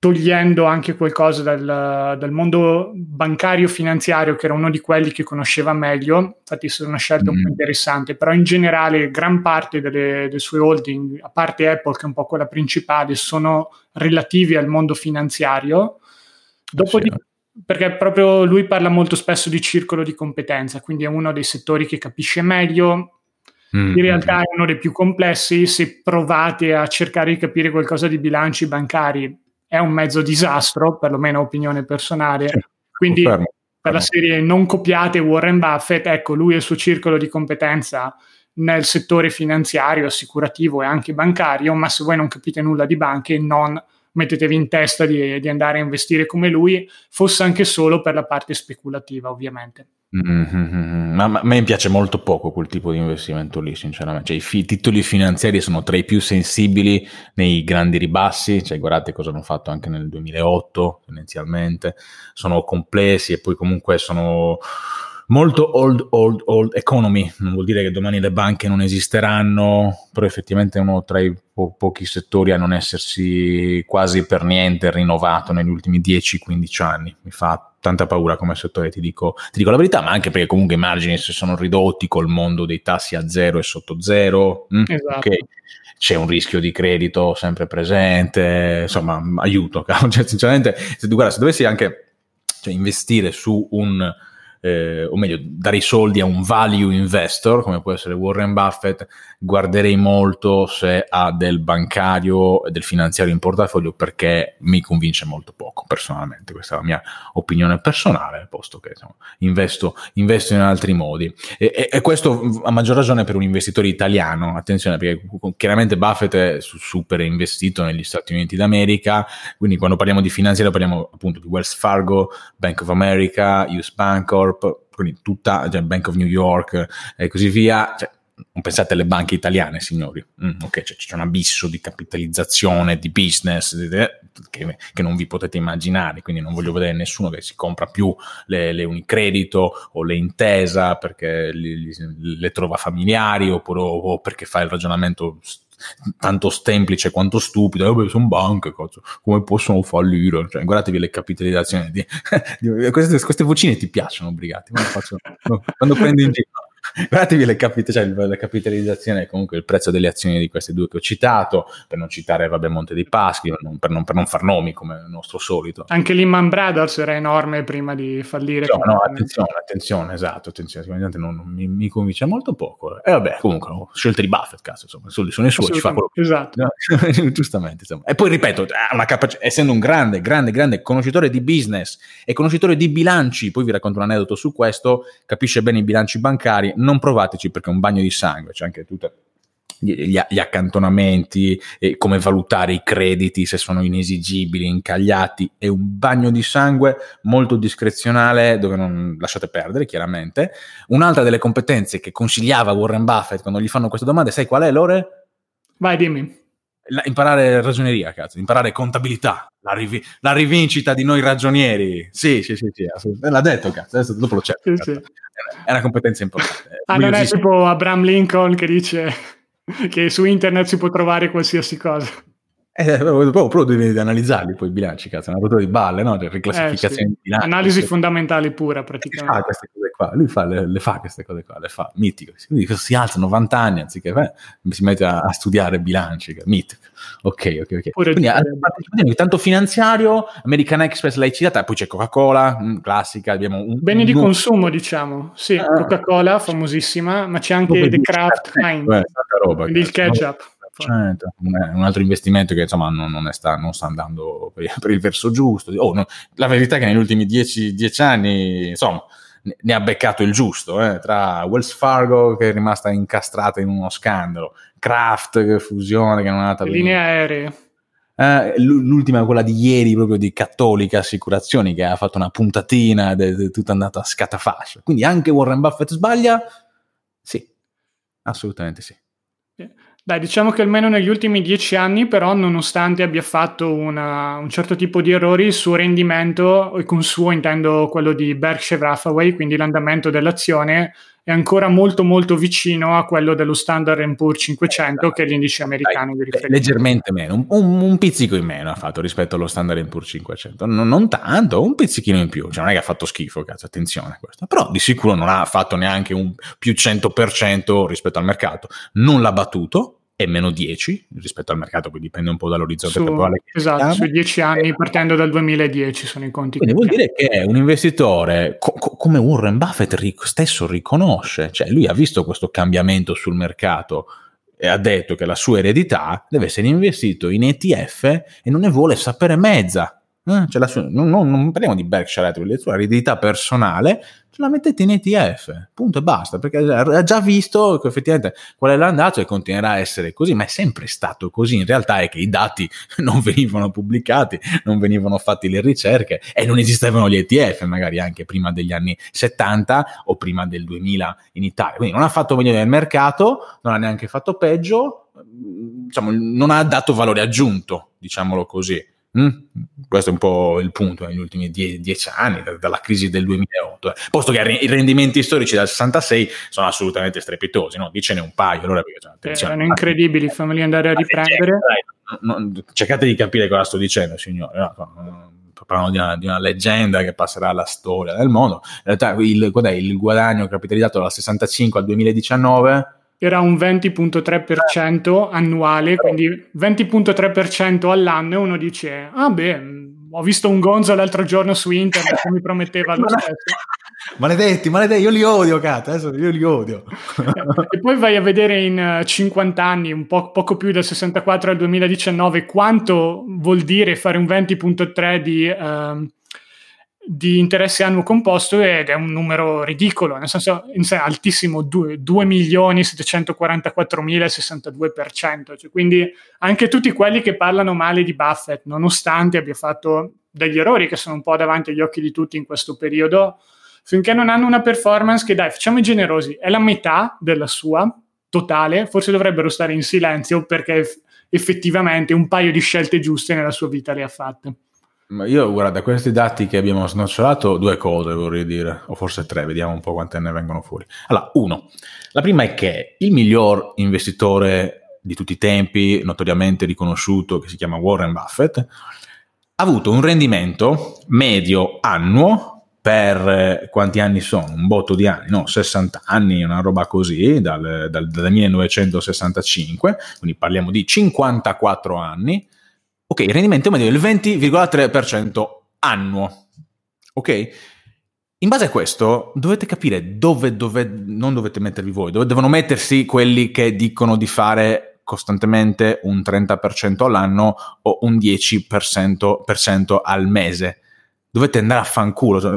togliendo anche qualcosa dal, dal mondo bancario finanziario, che era uno di quelli che conosceva meglio. Infatti è una scelta mm. un po' interessante, però in generale gran parte delle, delle sue holding, a parte Apple che è un po' quella principale, sono relativi al mondo finanziario. Dopodiché, perché proprio lui parla molto spesso di circolo di competenza, quindi è uno dei settori che capisce meglio. In realtà è uno dei più complessi. Se provate a cercare di capire qualcosa di bilanci bancari, è un mezzo disastro, perlomeno opinione personale. Sì, quindi confermo, per la serie non copiate Warren Buffett, ecco, lui e il suo circolo di competenza nel settore finanziario, assicurativo e anche bancario, ma se voi non capite nulla di banche, non mettetevi in testa di, di andare a investire come lui, fosse anche solo per la parte speculativa, ovviamente. Mm-hmm. Ma, ma a me piace molto poco quel tipo di investimento lì, sinceramente. Cioè, i fi- titoli finanziari sono tra i più sensibili nei grandi ribassi. Cioè, guardate cosa hanno fatto anche nel duemilaotto, tendenzialmente. Sono complessi e poi comunque sono molto old, old, old economy. Non vuol dire che domani le banche non esisteranno, però effettivamente è uno tra i po- pochi settori a non essersi quasi per niente rinnovato negli ultimi dieci quindici anni. Mi fa tanta paura come settore, ti dico, ti dico la verità, ma anche perché comunque i margini si sono ridotti col mondo dei tassi a zero e sotto zero. Mm? Esatto. Okay. C'è un rischio di credito sempre presente, insomma, aiuto. Cioè, sinceramente, se tu guarda, se dovessi anche cioè, investire su un Eh, o meglio, dare i soldi a un value investor come può essere Warren Buffett, guarderei molto se ha del bancario e del finanziario in portafoglio, perché mi convince molto poco personalmente. Questa è la mia opinione personale, posto che insomma, investo, investo in altri modi e, e, e questo a maggior ragione per un investitore italiano. Attenzione, perché chiaramente Buffett è super investito negli Stati Uniti d'America, quindi quando parliamo di finanziario parliamo appunto di Wells Fargo, Bank of America, U S Bancorp, quindi tutta, cioè Bank of New York e così via. Cioè, non pensate alle banche italiane, signori. Mm, ok, cioè, c'è un abisso di capitalizzazione, di business che, che non vi potete immaginare, quindi non voglio vedere nessuno che si compra più le, le Unicredito o le Intesa perché li, li, le trova familiari, oppure o perché fa il ragionamento tanto semplice quanto stupido. Eh beh, sono banche, cazzo, come possono fallire? Cioè, guardatevi le capitalizzazioni di, di queste, queste vocine ti piacciono, Brigati? Quando, faccio, no, quando prendi in giro, guardatevi le, capit- cioè, le capitalizzazioni, comunque il prezzo delle azioni di queste due che ho citato, per non citare vabbè Monte dei Paschi, non, per, non, per non far nomi come il nostro solito. Anche Lehman Brothers era enorme prima di fallire. No, no, attenzione, attenzione, esatto, attenzione, sicuramente non, non mi, mi convince molto poco. E vabbè, comunque, no, scelte di Buffett, cazzo, insomma, i soldi sono i suoi, ci fa quello che... Esatto. No, giustamente, insomma. E poi, ripeto, una capac- essendo un grande, grande, grande conoscitore di business e conoscitore di bilanci, poi vi racconto un aneddoto su questo, capisce bene i bilanci bancari, non provateci perché è un bagno di sangue, c'è anche tutte... Gli, gli accantonamenti e come valutare i crediti se sono inesigibili, incagliati, è un bagno di sangue molto discrezionale dove non lasciate perdere, chiaramente. Un'altra delle competenze che consigliava Warren Buffett quando gli fanno queste domande, sai qual è, Lore? Vai, dimmi. La, imparare ragioneria, cazzo, imparare contabilità, la, rivi- la rivincita di noi ragionieri. Sì, sì, sì, sì, l'ha detto, cazzo, adesso dopo lo cerco. Sì, sì. È una competenza importante. Ah, non è tipo Abraham Lincoln che dice che su internet si può trovare qualsiasi cosa. Eh, però, però devi analizzarli poi i bilanci, cazzo, è una rottura di balle, no? Cioè, riclassificazione eh, sì. di bilanci. Analisi queste... fondamentali pura, praticamente. Fa queste cose qua. Lui fa, le, le fa queste cose qua, le fa, mitico. Quindi si alza a novanta anni, anziché eh, si mette a, a studiare bilanci, mitico. Ok, ok, ok. Pure quindi, di... tanto finanziario, American Express l'hai citata, poi c'è Coca-Cola, mh, classica, abbiamo un... Beni di un... consumo, diciamo. Sì, ah, Coca-Cola, famosissima, ma c'è anche The Kraft Heinz, eh, roba, il ketchup. Certo. Un altro investimento che insomma non, non, è sta, non sta andando per, per il verso giusto. Oh, no, la verità è che negli ultimi dieci, dieci anni insomma ne, ne ha beccato il giusto, eh, tra Wells Fargo che è rimasta incastrata in uno scandalo, Kraft fusione che non è andata bene, linee aeree. Eh, l'ultima, quella di ieri, proprio di Cattolica Assicurazioni, che ha fatto una puntatina ed è tutta andata a scatafascio. Quindi anche Warren Buffett sbaglia? Sì, assolutamente sì. Dai, diciamo che almeno negli ultimi dieci anni, però, nonostante abbia fatto una, un certo tipo di errori, il suo rendimento, e con suo intendo quello di Berkshire Hathaway, quindi l'andamento dell'azione, è ancora molto molto vicino a quello dello Standard and Poor's cinquecento, che è l'indice americano Dai, di riferimento. Leggermente meno, un, un, un pizzico in meno ha fatto rispetto allo Standard and Poor's cinquecento, non, non tanto, un pizzichino in più, cioè non è che ha fatto schifo, cazzo, attenzione a questo, però di sicuro non ha fatto neanche un più cento per cento rispetto al mercato, non l'ha battuto, è meno dieci rispetto al mercato, quindi dipende un po' dall'orizzonte Su, temporale. Esatto, sui dieci anni, eh, partendo dal duemiladieci sono i conti. Quindi vuol dire che un investitore co- co- come Warren Buffett ric- stesso riconosce, cioè lui ha visto questo cambiamento sul mercato e ha detto che la sua eredità deve essere investito in E T F e non ne vuole sapere mezza. Eh, cioè la sua, non, non, non parliamo di Berkshire Hathaway, la sua eredità personale ce la mettete in E T F, punto e basta, perché ha già visto che effettivamente qual è l'andato e continuerà a essere così, ma è sempre stato così. In realtà è che i dati non venivano pubblicati, non venivano fatti le ricerche e non esistevano gli E T F magari anche prima degli anni settanta o prima del duemila in Italia, quindi non ha fatto meglio del mercato, non ha neanche fatto peggio, diciamo, non ha dato valore aggiunto, diciamolo così. Mm? Questo è un po' il punto negli ultimi die- dieci anni, da- dalla crisi del duemilaotto, eh. Posto che i rendimenti storici dal sessantasei sono assolutamente strepitosi, no? Dicene un paio, allora perché, cioè, erano incredibili, fammi andare a riprendere. No, no, cercate di capire cosa sto dicendo, signore, no, no, parlando di una, di una leggenda che passerà alla storia del mondo. In realtà il, qual è, il guadagno capitalizzato dal sessantacinque al duemiladiciannove era un venti virgola tre per cento annuale, quindi venti virgola tre per cento all'anno, e uno dice, ah beh, ho visto un gonzo l'altro giorno su internet che mi prometteva lo stesso. Maledetti, maledetti, io li odio, cazzo, adesso io li odio. E poi vai a vedere in cinquanta anni, un po' poco più dal sessantaquattro al duemiladiciannove, quanto vuol dire fare un venti virgola tre di... Uh, di interesse annuo composto, ed è un numero ridicolo, nel senso in sé altissimo, due milioni settecentoquarantaquattromila, sessantadue per cento, cioè, quindi anche tutti quelli che parlano male di Buffett, nonostante abbia fatto degli errori che sono un po' davanti agli occhi di tutti in questo periodo, finché non hanno una performance che, dai, facciamo i generosi, è la metà della sua totale, forse dovrebbero stare in silenzio, perché effettivamente un paio di scelte giuste nella sua vita le ha fatte. Ma io, guarda, da questi dati che abbiamo snocciolato, due cose vorrei dire, o forse tre, vediamo un po' quante ne vengono fuori. Allora, uno, la prima è che il miglior investitore di tutti i tempi, notoriamente riconosciuto, che si chiama Warren Buffett, ha avuto un rendimento medio annuo per eh, quanti anni sono? Un botto di anni, no? sessanta anni, una roba così, dal, dal, dal millenovecentosessantacinque, quindi parliamo di cinquantaquattro anni. Ok, il rendimento medio è il venti virgola tre per cento annuo. Ok? In base a questo dovete capire dove, dove non dovete mettervi voi, dove devono mettersi quelli che dicono di fare costantemente un trenta per cento all'anno o un dieci per cento, per cento al mese. Dovete andare a fanculo.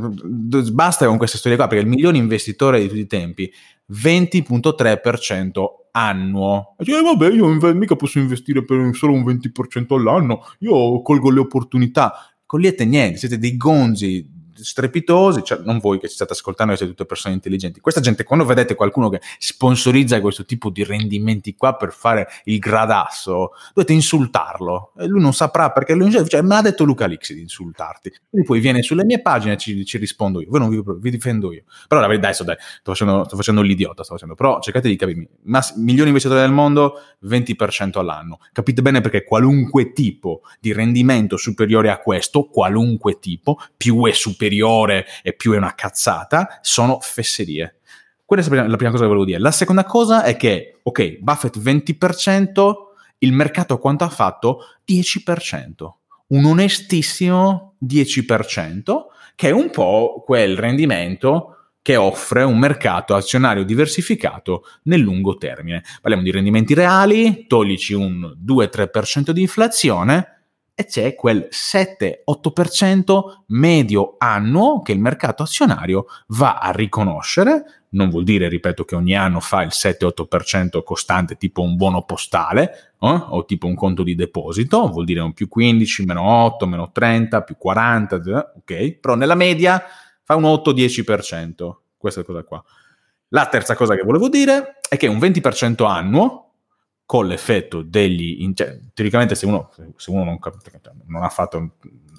Basta con questa storia qua, perché il miglior investitore di tutti i tempi, venti virgola tre per cento annuo. E cioè, vabbè, io mica posso investire per solo un venti per cento all'anno, io colgo le opportunità. Cogliete niente, siete dei gonzi strepitosi, cioè non voi che ci state ascoltando, siete tutte persone intelligenti. Questa gente, quando vedete qualcuno che sponsorizza questo tipo di rendimenti qua per fare il gradasso, dovete insultarlo, e lui non saprà, perché lui, cioè, me l'ha detto Luca Lixi di insultarti, quindi poi viene sulle mie pagine e ci, ci rispondo io, voi non vi, vi difendo io, però la verità, dai, sto facendo, sto facendo l'idiota, sto facendo, però cercate di capirmi, Mass, migliori investitori del mondo, venti per cento all'anno, capite bene, perché qualunque tipo di rendimento superiore a questo, qualunque tipo, più è superiore e più è una cazzata, sono fesserie. Quella è la prima cosa che volevo dire. La seconda cosa è che, ok, Buffett venti per cento, il mercato quanto ha fatto? dieci per cento. Un onestissimo dieci per cento, che è un po' quel rendimento che offre un mercato azionario diversificato nel lungo termine. Parliamo di rendimenti reali, toglici un due tre per cento di inflazione, e c'è quel sette otto per cento medio annuo che il mercato azionario va a riconoscere. Non vuol dire, ripeto, che ogni anno fa il sette otto per cento costante, tipo un buono postale, eh? O tipo un conto di deposito, vuol dire un più quindici, meno otto, meno trenta, più quaranta, ok? Però nella media fa un otto dieci per cento, questa cosa qua. La terza cosa che volevo dire è che un venti per cento annuo, con l'effetto degli, cioè, teoricamente se uno, se uno non, non ha fatto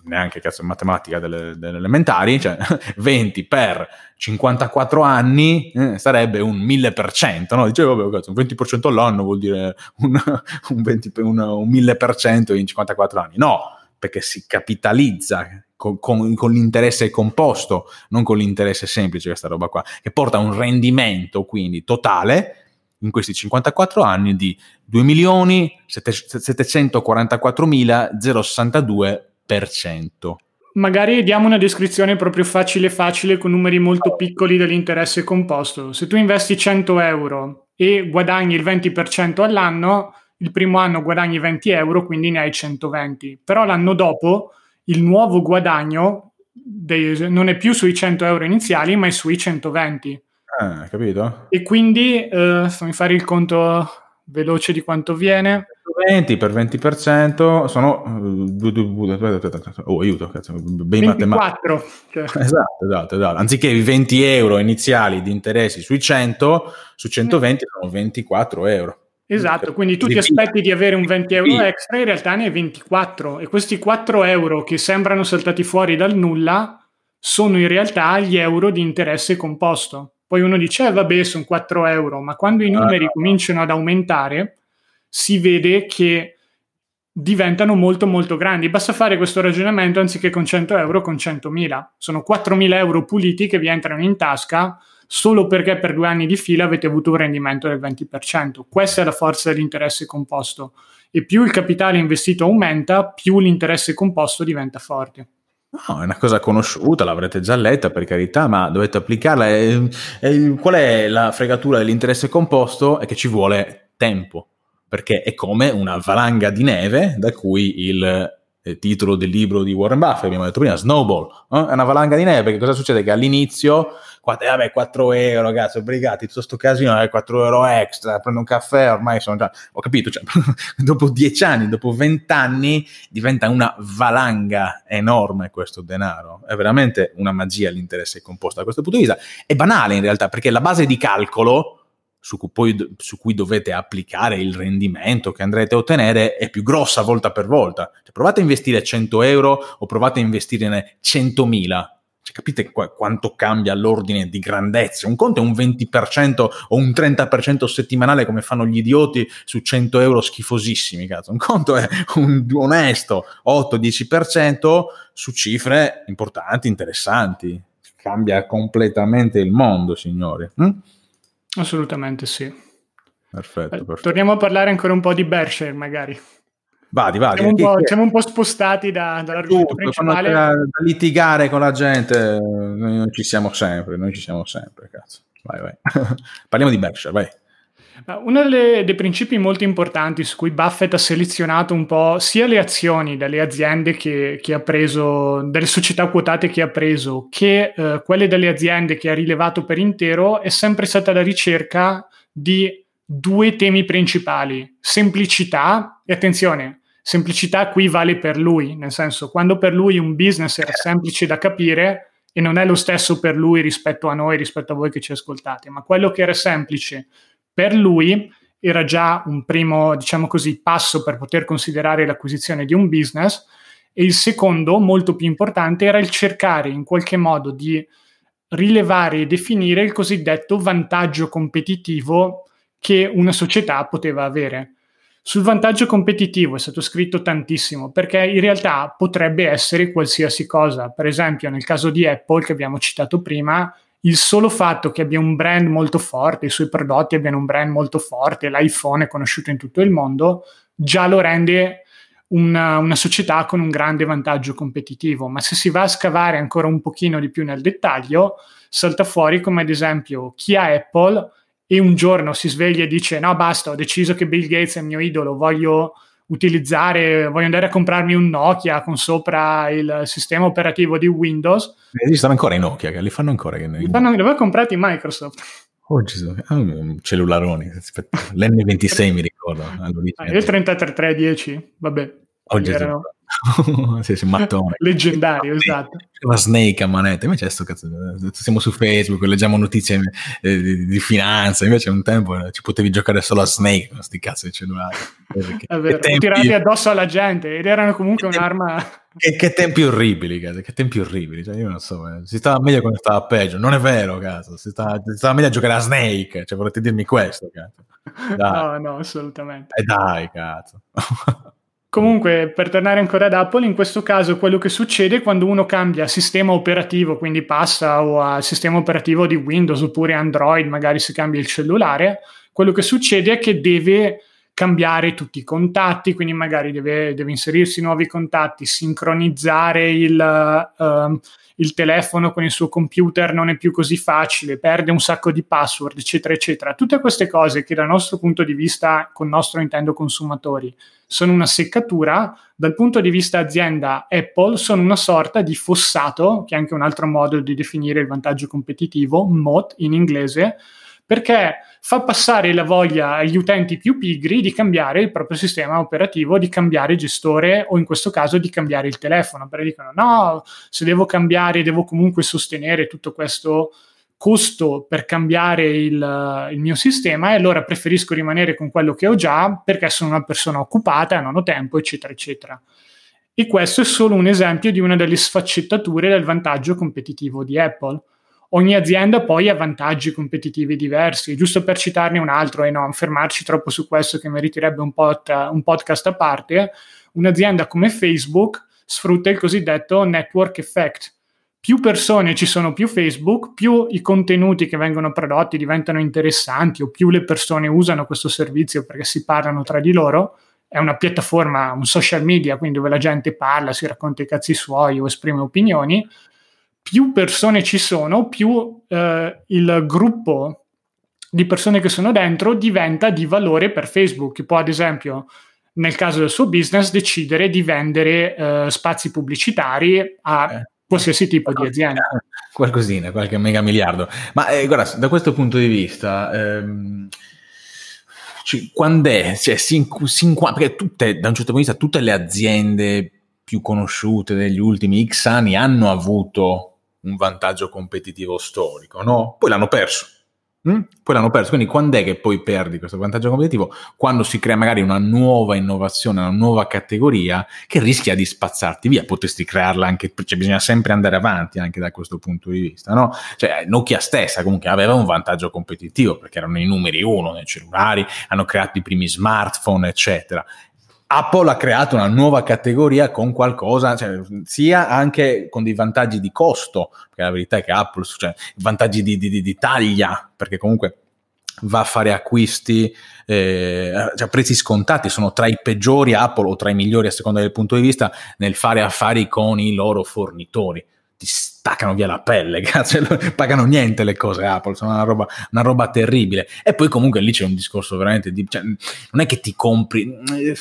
neanche cazzo matematica delle, delle elementari, cioè venti per cinquantaquattro anni eh, sarebbe un mille per cento, no? Dicevo, vabbè, cazzo, un venti per cento all'anno vuol dire un, un, venti, un, un mille per cento in cinquantaquattro anni. No, perché si capitalizza con, con, con l'interesse composto, non con l'interesse semplice, questa roba qua, che porta a un rendimento quindi totale in questi cinquantaquattro anni di due milioni settecentoquarantaquattromila zero sessantadue per cento. Magari diamo una descrizione proprio facile facile con numeri molto piccoli dell'interesse composto. Se tu investi cento euro e guadagni il venti per cento all'anno, il primo anno guadagni venti euro, quindi ne hai centoventi. Però l'anno dopo il nuovo guadagno dei, non è più sui cento euro iniziali, ma è sui centoventi. Ah, capito? E quindi eh, fammi fare il conto veloce di quanto viene. venti per venti per cento sono oh, aiuto, cazzo, ben ventiquattro. Cioè. Esatto, esatto, esatto. Anziché i venti euro iniziali di interessi sui cento, su centoventi sono ventiquattro euro. Esatto, quindi tu ti aspetti di avere un venti euro extra, in realtà ne hai ventiquattro, e questi quattro euro che sembrano saltati fuori dal nulla sono in realtà gli euro di interesse composto. Poi uno dice, eh, vabbè, sono quattro euro, ma quando i numeri ah, cominciano ad aumentare, si vede che diventano molto molto grandi. Basta fare questo ragionamento anziché con cento euro, con centomila. Sono quattromila euro puliti che vi entrano in tasca solo perché per due anni di fila avete avuto un rendimento del venti per cento. Questa è la forza dell'interesse composto. E più il capitale investito aumenta, più l'interesse composto diventa forte. No, è una cosa conosciuta, l'avrete già letta, per carità, ma dovete applicarla. E, e, qual è la fregatura dell'interesse composto? È che ci vuole tempo, perché è come una valanga di neve, da cui il eh, titolo del libro di Warren Buffett, abbiamo detto prima, Snowball. Eh? È una valanga di neve, perché cosa succede? Che all'inizio, quattro, eh, vabbè, quattro euro, ragazzi, obbligati, tutto sto casino, eh, quattro euro extra, prendo un caffè, ormai sono già... Ho capito, cioè, dopo dieci anni, dopo vent'anni, diventa una valanga enorme questo denaro. È veramente una magia l'interesse composto da questo punto di vista. È banale in realtà, perché la base di calcolo su cui, poi, su cui dovete applicare il rendimento che andrete a ottenere è più grossa volta per volta. Cioè, provate a investire cento euro o provate a investirne centomila. Cioè, capite qu- quanto cambia l'ordine di grandezza? Un conto è un venti per cento o un trenta per cento settimanale come fanno gli idioti su cento euro schifosissimi, cazzo. Un conto è un onesto otto dieci per cento su cifre importanti, interessanti. Cambia completamente il mondo, signori. Hm? Assolutamente sì. Perfetto, perfetto. Torniamo a parlare ancora un po' di Berkshire, magari. Vadi, vadi. Siamo un po', siamo un po' spostati da, dall'argomento principale. Da, da litigare con la gente, noi ci siamo sempre, noi ci siamo sempre, cazzo. Vai, vai. Parliamo di Berkshire, vai. Uno delle, dei principi molto importanti su cui Buffett ha selezionato un po' sia le azioni delle aziende che, che ha preso, delle società quotate che ha preso, che eh, quelle delle aziende che ha rilevato per intero, è sempre stata la ricerca di due temi principali: semplicità e, attenzione, semplicità qui vale per lui, nel senso, quando per lui un business era semplice da capire, e non è lo stesso per lui rispetto a noi, rispetto a voi che ci ascoltate, ma quello che era semplice per lui era già un primo, diciamo così, passo per poter considerare l'acquisizione di un business. E il secondo, molto più importante, era il cercare in qualche modo di rilevare e definire il cosiddetto vantaggio competitivo che una società poteva avere. Sul vantaggio competitivo è stato scritto tantissimo, perché in realtà potrebbe essere qualsiasi cosa. Per esempio, nel caso di Apple, che abbiamo citato prima, il solo fatto che abbia un brand molto forte, i suoi prodotti abbiano un brand molto forte, l'iPhone è conosciuto in tutto il mondo, già lo rende una, una società con un grande vantaggio competitivo. Ma se si va a scavare ancora un pochino di più nel dettaglio, salta fuori come ad esempio chi ha Apple e un giorno si sveglia e dice no basta, ho deciso che Bill Gates è il mio idolo, voglio utilizzare, voglio andare a comprarmi un Nokia con sopra il sistema operativo di Windows. Esistono ancora i Nokia, che li fanno ancora? Che li fanno, li aveva comprati Microsoft. Oh Gesù, ah, cellularoni, l'N ventisei mi ricordo. Ah, il trentatré dieci, vabbè. Oh Gesù. Erano... sì, sì, mattone. Leggendario, esatto. La Snake a manetta, invece adesso cazzo, siamo su Facebook, leggiamo notizie eh, di, di finanza, invece un tempo ci potevi giocare solo a Snake con sti cazzo di cellulari. È vero, tempi... tirati addosso alla gente ed erano comunque che un'arma... Che, che tempi orribili, cazzo, che tempi orribili, cioè io non so, eh, si stava meglio quando stava peggio, non è vero, cazzo, si stava, si stava meglio a giocare a Snake, cioè vorrete dirmi questo, cazzo. Dai. No, no, assolutamente. E eh dai, cazzo. Comunque, per tornare ancora ad Apple, in questo caso quello che succede quando uno cambia sistema operativo, quindi passa o al sistema operativo di Windows oppure Android, magari si cambia il cellulare, quello che succede è che deve cambiare tutti i contatti, quindi magari deve, deve inserirsi nuovi contatti, sincronizzare il, uh, il telefono con il suo computer non è più così facile, perde un sacco di password, eccetera, eccetera. Tutte queste cose che dal nostro punto di vista, con nostro intendo consumatori, sono una seccatura, dal punto di vista azienda Apple sono una sorta di fossato, che è anche un altro modo di definire il vantaggio competitivo, moat in inglese, perché fa passare la voglia agli utenti più pigri di cambiare il proprio sistema operativo, di cambiare gestore o in questo caso di cambiare il telefono, perché dicono no, se devo cambiare devo comunque sostenere tutto questo costo per cambiare il, il mio sistema e allora preferisco rimanere con quello che ho già perché sono una persona occupata, non ho tempo, eccetera, eccetera. E questo è solo un esempio di una delle sfaccettature del vantaggio competitivo di Apple. Ogni azienda poi ha vantaggi competitivi diversi, giusto per citarne un altro e non fermarci troppo su questo che meriterebbe un, pod, un podcast a parte, un'azienda come Facebook sfrutta il cosiddetto network effect. Più persone ci sono, più Facebook, più i contenuti che vengono prodotti diventano interessanti o più le persone usano questo servizio perché si parlano tra di loro. È una piattaforma, un social media, quindi dove la gente parla, si racconta i cazzi suoi o esprime opinioni. Più persone ci sono, più eh, il gruppo di persone che sono dentro diventa di valore per Facebook, che può ad esempio, nel caso del suo business, decidere di vendere eh, spazi pubblicitari a eh. qualsiasi tipo di azienda. Qualcosina, qualche mega miliardo. Ma eh, guarda, da questo punto di vista, ehm, cioè, quando è? Cioè, sin, sin, perché tutte, da un certo punto di vista, tutte le aziende più conosciute degli ultimi X anni hanno avuto un vantaggio competitivo storico, no? Poi l'hanno perso. Mm? Poi l'hanno perso, quindi quando è che poi perdi questo vantaggio competitivo? Quando si crea magari una nuova innovazione, una nuova categoria che rischia di spazzarti via. Potresti crearla anche, cioè bisogna sempre andare avanti anche da questo punto di vista, no? Cioè Nokia stessa comunque aveva un vantaggio competitivo perché erano i numeri uno nei cellulari, hanno creato i primi smartphone, eccetera. Apple ha creato una nuova categoria con qualcosa, cioè, sia anche con dei vantaggi di costo, perché la verità è che Apple, cioè vantaggi di, di, di taglia, perché comunque va a fare acquisti, eh, cioè prezzi scontati, sono tra i peggiori Apple o tra i migliori a seconda del punto di vista nel fare affari con i loro fornitori. Ti staccano via la pelle, cazzo, pagano niente le cose Apple, sono una roba, una roba terribile. E poi comunque lì c'è un discorso veramente di, cioè, non è che ti compri,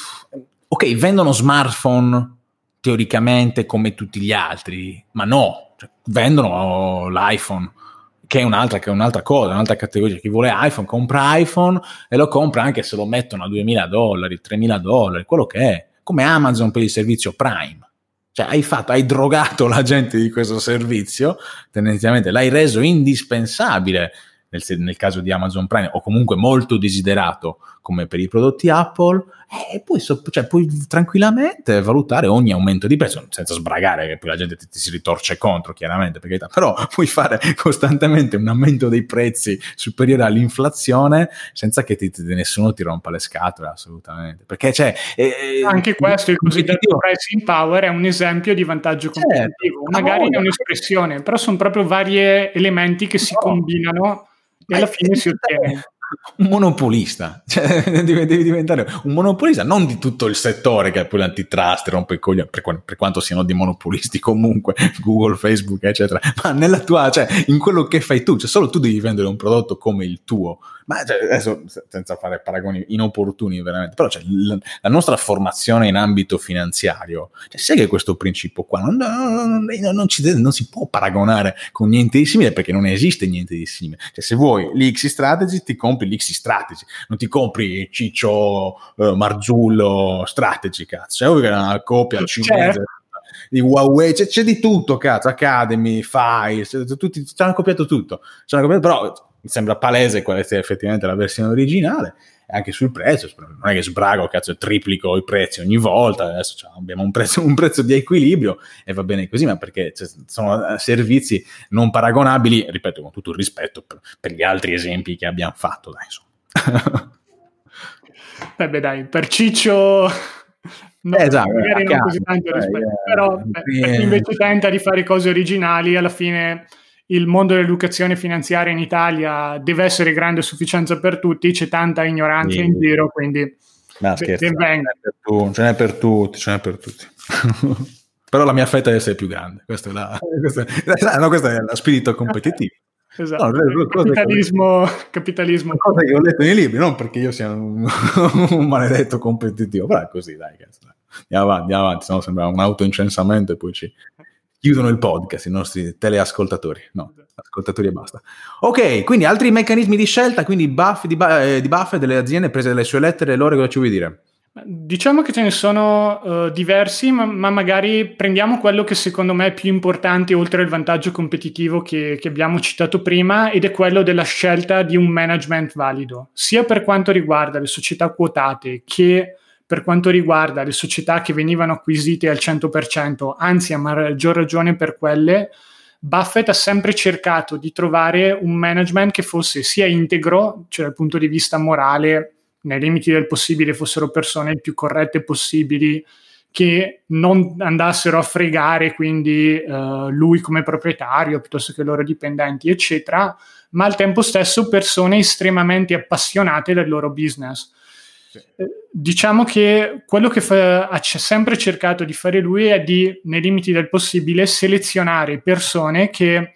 ok, vendono smartphone teoricamente come tutti gli altri, ma no, cioè, vendono l'iPhone, che è un'altra, che è un'altra cosa, un'altra categoria. Chi vuole iPhone compra iPhone e lo compra anche se lo mettono a duemila dollari, tremila dollari, quello che è, come Amazon per il servizio Prime. Cioè hai fatto, hai drogato la gente di questo servizio, tendenzialmente l'hai reso indispensabile nel, nel caso di Amazon Prime, o comunque molto desiderato come per i prodotti Apple, e poi so, cioè, puoi tranquillamente valutare ogni aumento di prezzo, senza sbragare che poi la gente ti, ti si ritorce contro, chiaramente, perché, però puoi fare costantemente un aumento dei prezzi superiore all'inflazione senza che ti, ti, nessuno ti rompa le scatole, assolutamente, perché c'è eh, anche questo, il cosiddetto pricing power, è un esempio di vantaggio competitivo, certo, magari è un'espressione, però sono proprio vari elementi che si no. combinano e alla fine si ottiene un monopolista, cioè devi diventare un monopolista non di tutto il settore, che è poi l'antitrust rompe i coglioni, per, per quanto siano di monopolisti comunque Google, Facebook eccetera, ma nella tua, cioè in quello che fai tu, cioè solo tu devi vendere un prodotto come il tuo, ma cioè, adesso senza fare paragoni inopportuni veramente, però cioè, la, la nostra formazione in ambito finanziario, cioè, segue questo principio qua, non, non, non, non, ci, non si può paragonare con niente di simile, perché non esiste niente di simile, cioè se vuoi l'X Strategy ti compri compri l'X Strategy, non ti compri Ciccio uh, Marzullo Strategy, cazzo, c'è una copia cinese certo. di Huawei, c'è, c'è di tutto, cazzo, Academy, File, tutti ci hanno copiato tutto, ci hanno copiato, però mi sembra palese qual è effettivamente la versione originale. Anche sul prezzo, non è che sbrago, cazzo, triplico i prezzi ogni volta, adesso cioè, abbiamo un prezzo, un prezzo di equilibrio e va bene così, ma perché cioè, sono servizi non paragonabili, ripeto, con tutto il rispetto per, per gli altri esempi che abbiamo fatto, dai, insomma. Eh beh, dai, per Ciccio no, eh, esatto, magari non così tanto rispetto, eh, però eh, per chi invece tenta di fare cose originali, alla fine il mondo dell'educazione finanziaria in Italia deve essere grande a sufficienza per tutti, c'è tanta ignoranza sì. in giro, quindi no, scherzo, ce n'è per tu, ce n'è per tutti, ce n'è per tutti. Però la mia fetta deve essere più grande, questo è, la, questo è, no, questo è lo spirito competitivo. Esatto, no, capitalismo, che, capitalismo. Cose che ho letto nei libri, non perché io sia un, un maledetto competitivo, però è così, dai, cazzo. Andiamo avanti, andiamo avanti, sennò sembra un autoincensamento e poi ci chiudono il podcast i nostri teleascoltatori, no, ascoltatori e basta. Ok, quindi altri meccanismi di scelta, quindi Buff, di, eh, di Buffett delle aziende prese dalle sue lettere, Lore, cosa ci vuoi dire? Diciamo che ce ne sono uh, diversi, ma, ma magari prendiamo quello che secondo me è più importante oltre al vantaggio competitivo che, che abbiamo citato prima, ed è quello della scelta di un management valido, sia per quanto riguarda le società quotate che per quanto riguarda le società che venivano acquisite al cento per cento, anzi a maggior ragione per quelle. Buffett ha sempre cercato di trovare un management che fosse sia integro, cioè dal punto di vista morale, nei limiti del possibile fossero persone il più corrette possibili, che non andassero a fregare quindi uh, lui come proprietario piuttosto che i loro dipendenti, eccetera, ma al tempo stesso persone estremamente appassionate del loro business. Sì. Diciamo che quello che fa, ha sempre cercato di fare lui è di, nei limiti del possibile, selezionare persone che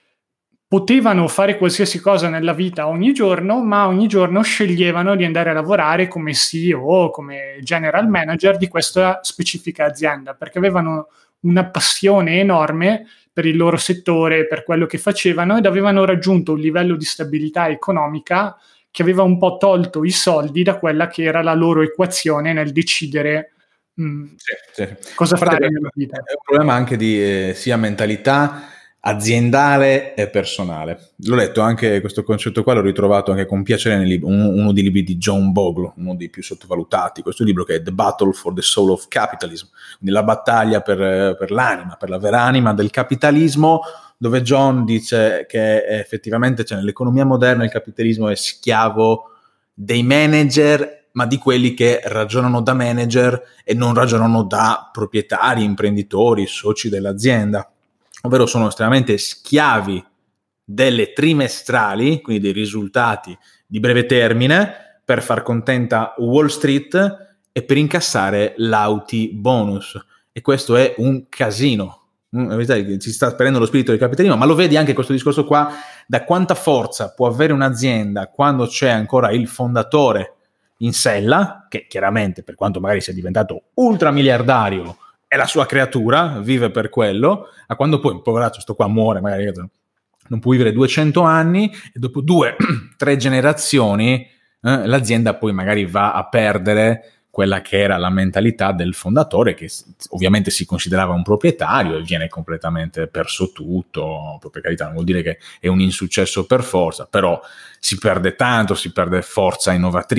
potevano fare qualsiasi cosa nella vita ogni giorno, ma ogni giorno sceglievano di andare a lavorare come C E O, come general manager di questa specifica azienda, perché avevano una passione enorme per il loro settore, per quello che facevano, ed avevano raggiunto un livello di stabilità economica che aveva un po' tolto i soldi da quella che era la loro equazione nel decidere mh, sì, sì. cosa fare nella vita. È un problema anche di eh, sia mentalità aziendale e personale. L'ho letto anche questo concetto qua, l'ho ritrovato anche con piacere nel libro, uno, uno dei libri di John Bogle, uno dei più sottovalutati, questo libro che è The Battle for the Soul of Capitalism, quindi la battaglia per, per l'anima, per la vera anima del capitalismo, dove John dice che effettivamente cioè, nell'economia moderna il capitalismo è schiavo dei manager, ma di quelli che ragionano da manager e non ragionano da proprietari, imprenditori, soci dell'azienda, ovvero sono estremamente schiavi delle trimestrali, quindi dei risultati di breve termine, per far contenta Wall Street e per incassare l'auti bonus. E questo è un casino. In verità si sta prendendo lo spirito del capitalismo, ma lo vedi anche questo discorso qua, da quanta forza può avere un'azienda quando c'è ancora il fondatore in sella, che chiaramente per quanto magari sia diventato ultramiliardario è la sua creatura, vive per quello, a quando poi, poveraccio, sto qua muore, magari non può vivere duecento anni e dopo due, tre generazioni eh, l'azienda poi magari va a perdere quella che era la mentalità del fondatore, che ovviamente si considerava un proprietario e viene completamente perso tutto. Per carità, non vuol dire che è un insuccesso per forza, però si perde tanto, si perde forza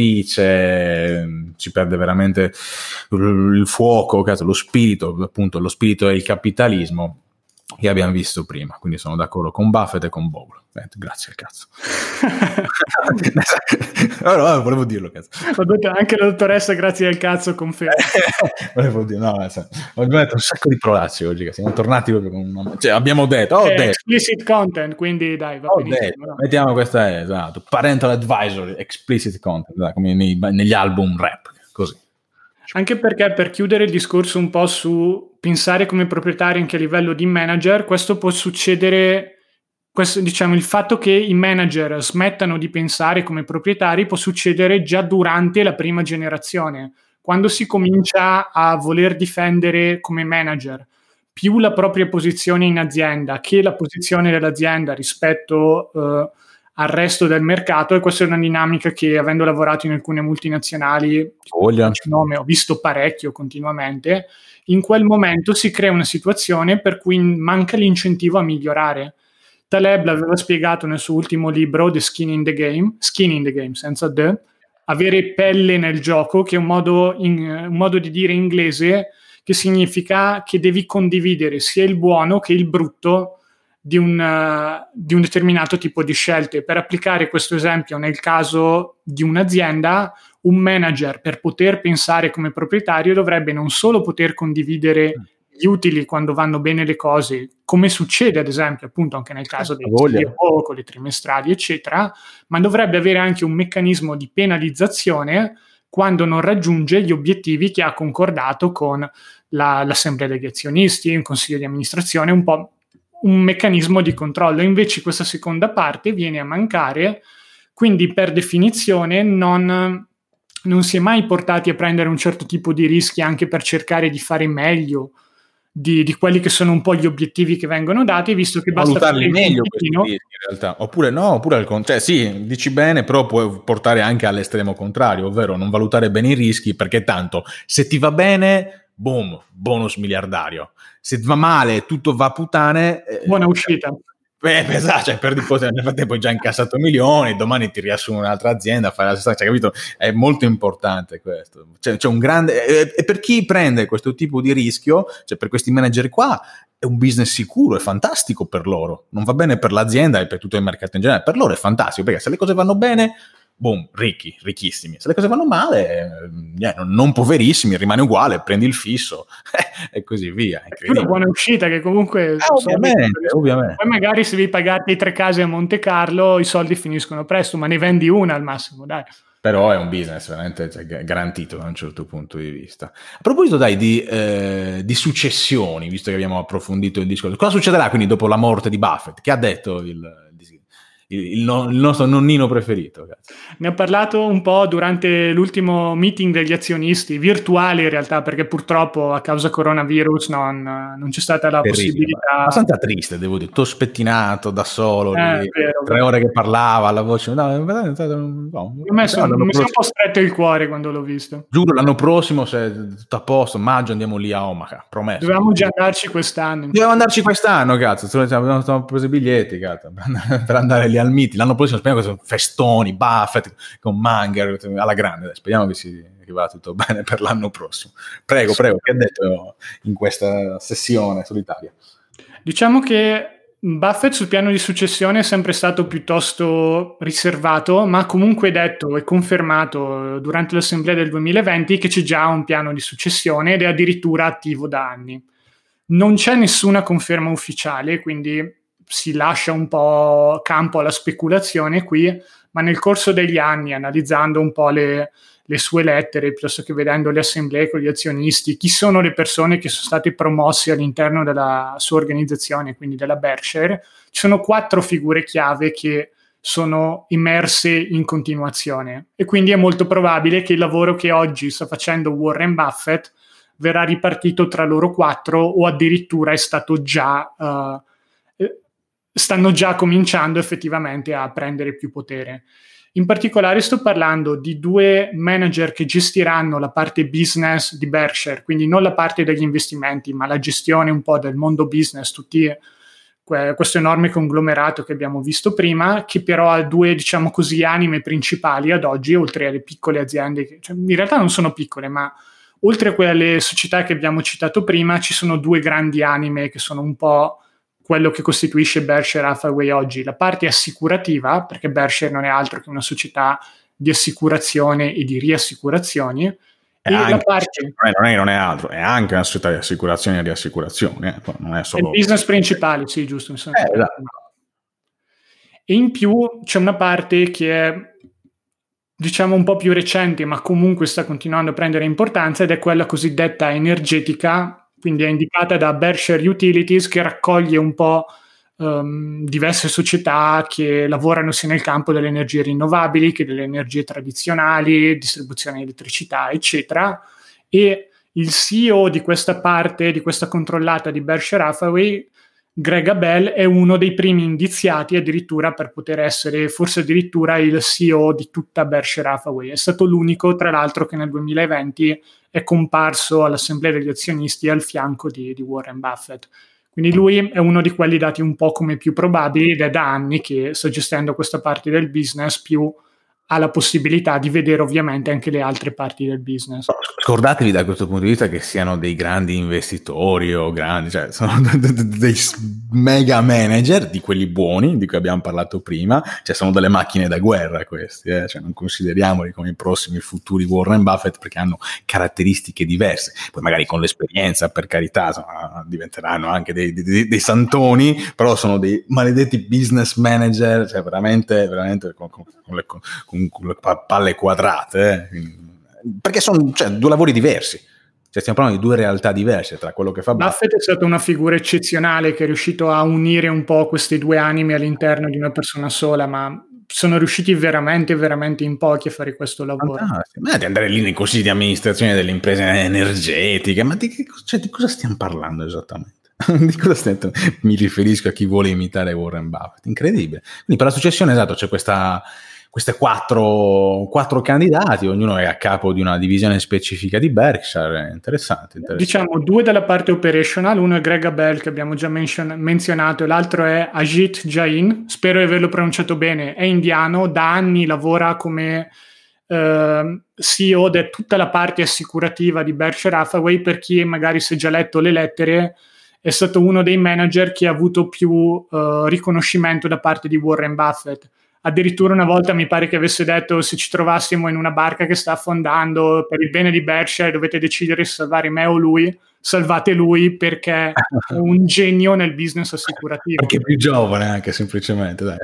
innovatrice, si perde veramente il fuoco, lo spirito, appunto lo spirito del capitalismo che abbiamo visto prima. Quindi sono d'accordo con Buffett e con Bogle. Eh, grazie al cazzo. Allora, no, volevo dirlo, cazzo. Anche la dottoressa grazie al cazzo conferma. Volevo dire, no, ho detto un sacco di prolazzi oggi, che siamo tornati proprio con una... cioè, abbiamo detto, oh, detto. Explicit content, quindi dai, va oh, benissimo. No? Mettiamo questa, esatto, parental advisory, explicit content, dai, come nei, negli album rap, così. Anche perché, per chiudere il discorso un po' su pensare come proprietari anche a livello di manager, questo può succedere, questo, diciamo, il fatto che i manager smettano di pensare come proprietari può succedere già durante la prima generazione, quando si comincia a voler difendere come manager più la propria posizione in azienda che la posizione dell'azienda rispetto uh, al resto del mercato, e questa è una dinamica che, avendo lavorato in alcune multinazionali, nome, ho visto parecchio continuamente. In quel momento si crea una situazione per cui manca l'incentivo a migliorare. Taleb l'aveva spiegato nel suo ultimo libro, The Skin in the Game, Skin in the Game, senza the, avere pelle nel gioco, che è un modo, in, un modo di dire inglese che significa che devi condividere sia il buono che il brutto di un, uh, di un determinato tipo di scelte. Per applicare questo esempio nel caso di un'azienda, un manager, per poter pensare come proprietario, dovrebbe non solo poter condividere gli utili quando vanno bene le cose, come succede ad esempio appunto anche nel caso dei C E O con le trimestrali eccetera, ma dovrebbe avere anche un meccanismo di penalizzazione quando non raggiunge gli obiettivi che ha concordato con la, l'assemblea degli azionisti, un consiglio di amministrazione, un po' un meccanismo di controllo. Invece questa seconda parte viene a mancare, quindi per definizione non, non si è mai portati a prendere un certo tipo di rischi anche per cercare di fare meglio Di, di quelli che sono un po' gli obiettivi che vengono dati, visto che basta valutarli meglio questi rischi, in realtà, oppure no, oppure al contrario, cioè sì, dici bene, però può portare anche all'estremo contrario, ovvero non valutare bene i rischi, perché tanto se ti va bene, boom, bonus miliardario, se ti va male, tutto va a puttane, buona uscita. Beh, esatto, cioè, per nel frattempo hai già incassato milioni, domani ti riassume un'altra azienda, fai la stessa, cioè, capito? È molto importante questo. Cioè, c'è un grande, e, e per chi prende questo tipo di rischio, cioè per questi manager qua, è un business sicuro, è fantastico per loro. Non va bene per l'azienda e per tutto il mercato in generale, per loro è fantastico, perché se le cose vanno bene, boom, ricchi, ricchissimi. Se le cose vanno male, eh, non poverissimi, rimane uguale, prendi il fisso e così via. È una buona uscita che comunque... Ah, ovviamente, ovviamente. Poi magari se vi pagate tre case a Monte Carlo i soldi finiscono presto, ma ne vendi una al massimo, dai. Però è un business veramente, cioè, garantito da un certo punto di vista. A proposito, dai, di, eh, di successioni, visto che abbiamo approfondito il discorso, cosa succederà quindi dopo la morte di Buffett? Che ha detto il... Il, no, il nostro nonnino preferito. Cazzo. Ne ho parlato un po' durante l'ultimo meeting degli azionisti, virtuale in realtà, perché purtroppo a causa coronavirus non, non c'è stata la Terribile, possibilità. Abbastanza triste, devo dire, tutto spettinato da solo, eh, lì, vero, tre vero. ore che parlava, la voce... No, no, no, mi sono un po' stretto il cuore quando l'ho visto. Giuro, l'anno prossimo, se è tutto a posto, maggio andiamo lì a Omaha, promesso. Dovevamo già andarci quest'anno. Dobbiamo andarci quest'anno, cazzo, abbiamo preso i biglietti, cazzo, per andare lì al meeting. L'anno prossimo speriamo che sono festoni, Buffett con Munger alla grande. Speriamo che si che vada tutto bene per l'anno prossimo. Prego, prego, che ha detto in questa sessione solitaria? Diciamo che Buffett sul piano di successione è sempre stato piuttosto riservato, ma comunque detto e confermato durante l'assemblea del duemilaventi che c'è già un piano di successione ed è addirittura attivo da anni. Non c'è nessuna conferma ufficiale, quindi si lascia un po' campo alla speculazione qui, ma nel corso degli anni, analizzando un po' le, le sue lettere, piuttosto che vedendo le assemblee con gli azionisti, chi sono le persone che sono state promosse all'interno della sua organizzazione, quindi della Berkshire, ci sono quattro figure chiave che sono immerse in continuazione e quindi è molto probabile che il lavoro che oggi sta facendo Warren Buffett verrà ripartito tra loro quattro o addirittura è stato già... Uh, stanno già cominciando effettivamente a prendere più potere. In particolare sto parlando di due manager che gestiranno la parte business di Berkshire, quindi non la parte degli investimenti, ma la gestione un po' del mondo business, tutti que- questo enorme conglomerato che abbiamo visto prima, che però ha due, diciamo così, anime principali ad oggi, oltre alle piccole aziende, che cioè, in realtà non sono piccole, ma oltre a quelle società che abbiamo citato prima, ci sono due grandi anime che sono un po' quello che costituisce Berkshire Hathaway oggi, la parte assicurativa, perché Berkshire non è altro che una società di assicurazione e di riassicurazioni, e anche, la parte... non, è, non è altro, è anche una società di assicurazioni e riassicurazioni, eh? Non è solo... È il business principale, sì, giusto. Mi sono eh, esatto. E in più c'è una parte che è, diciamo, un po' più recente, ma comunque sta continuando a prendere importanza, ed è quella cosiddetta energetica, quindi è indicata da Berkshire Utilities, che raccoglie un po' um, diverse società che lavorano sia nel campo delle energie rinnovabili che delle energie tradizionali, distribuzione di elettricità, eccetera. E il C E O di questa parte, di questa controllata di Berkshire Hathaway, Greg Abel è uno dei primi indiziati addirittura per poter essere forse addirittura il C E O di tutta Berkshire Hathaway. È stato l'unico, tra l'altro, che nel duemilaventi è comparso all'assemblea degli azionisti al fianco di, di Warren Buffett. Quindi lui è uno di quelli dati un po' come più probabili ed è da anni che sta gestendo questa parte del business, più ha la possibilità di vedere ovviamente anche le altre parti del business. Scordatevi da questo punto di vista che siano dei grandi investitori o grandi, cioè sono dei mega manager, di quelli buoni di cui abbiamo parlato prima, cioè sono delle macchine da guerra questi, eh? Cioè non consideriamoli come i prossimi futuri Warren Buffett perché hanno caratteristiche diverse, poi magari con l'esperienza, per carità, insomma, diventeranno anche dei, dei, dei santoni, però sono dei maledetti business manager, cioè veramente, veramente con, con, con le con, con le palle quadrate, eh? Perché sono, cioè, due lavori diversi, cioè stiamo parlando di due realtà diverse tra quello che fa Buffett. Buffett è stata una figura eccezionale che è riuscito a unire un po' queste due anime all'interno di una persona sola, ma sono riusciti veramente veramente in pochi a fare questo lavoro. Fantastico. Ma di andare lì nei consigli di amministrazione delle imprese energetiche, ma di, che, cioè, di cosa stiamo parlando esattamente? Di cosa stiamo? Mi riferisco a chi vuole imitare Warren Buffett, incredibile. Quindi per la successione, esatto, c'è questa queste quattro, quattro candidati, ognuno è a capo di una divisione specifica di Berkshire. Interessante, interessante. Diciamo due dalla parte operational, uno è Greg Abel che abbiamo già mention- menzionato, l'altro è Ajit Jain, spero di averlo pronunciato bene, è indiano, da anni lavora come eh, C E O di tutta la parte assicurativa di Berkshire Hathaway. Per chi magari si è già letto le lettere, è stato uno dei manager che ha avuto più eh, riconoscimento da parte di Warren Buffett. Addirittura una volta mi pare che avesse detto: se ci trovassimo in una barca che sta affondando, per il bene di Berkshire dovete decidere se salvare me o lui, salvate lui perché è un genio nel business assicurativo. Perché è più giovane anche, semplicemente, dai.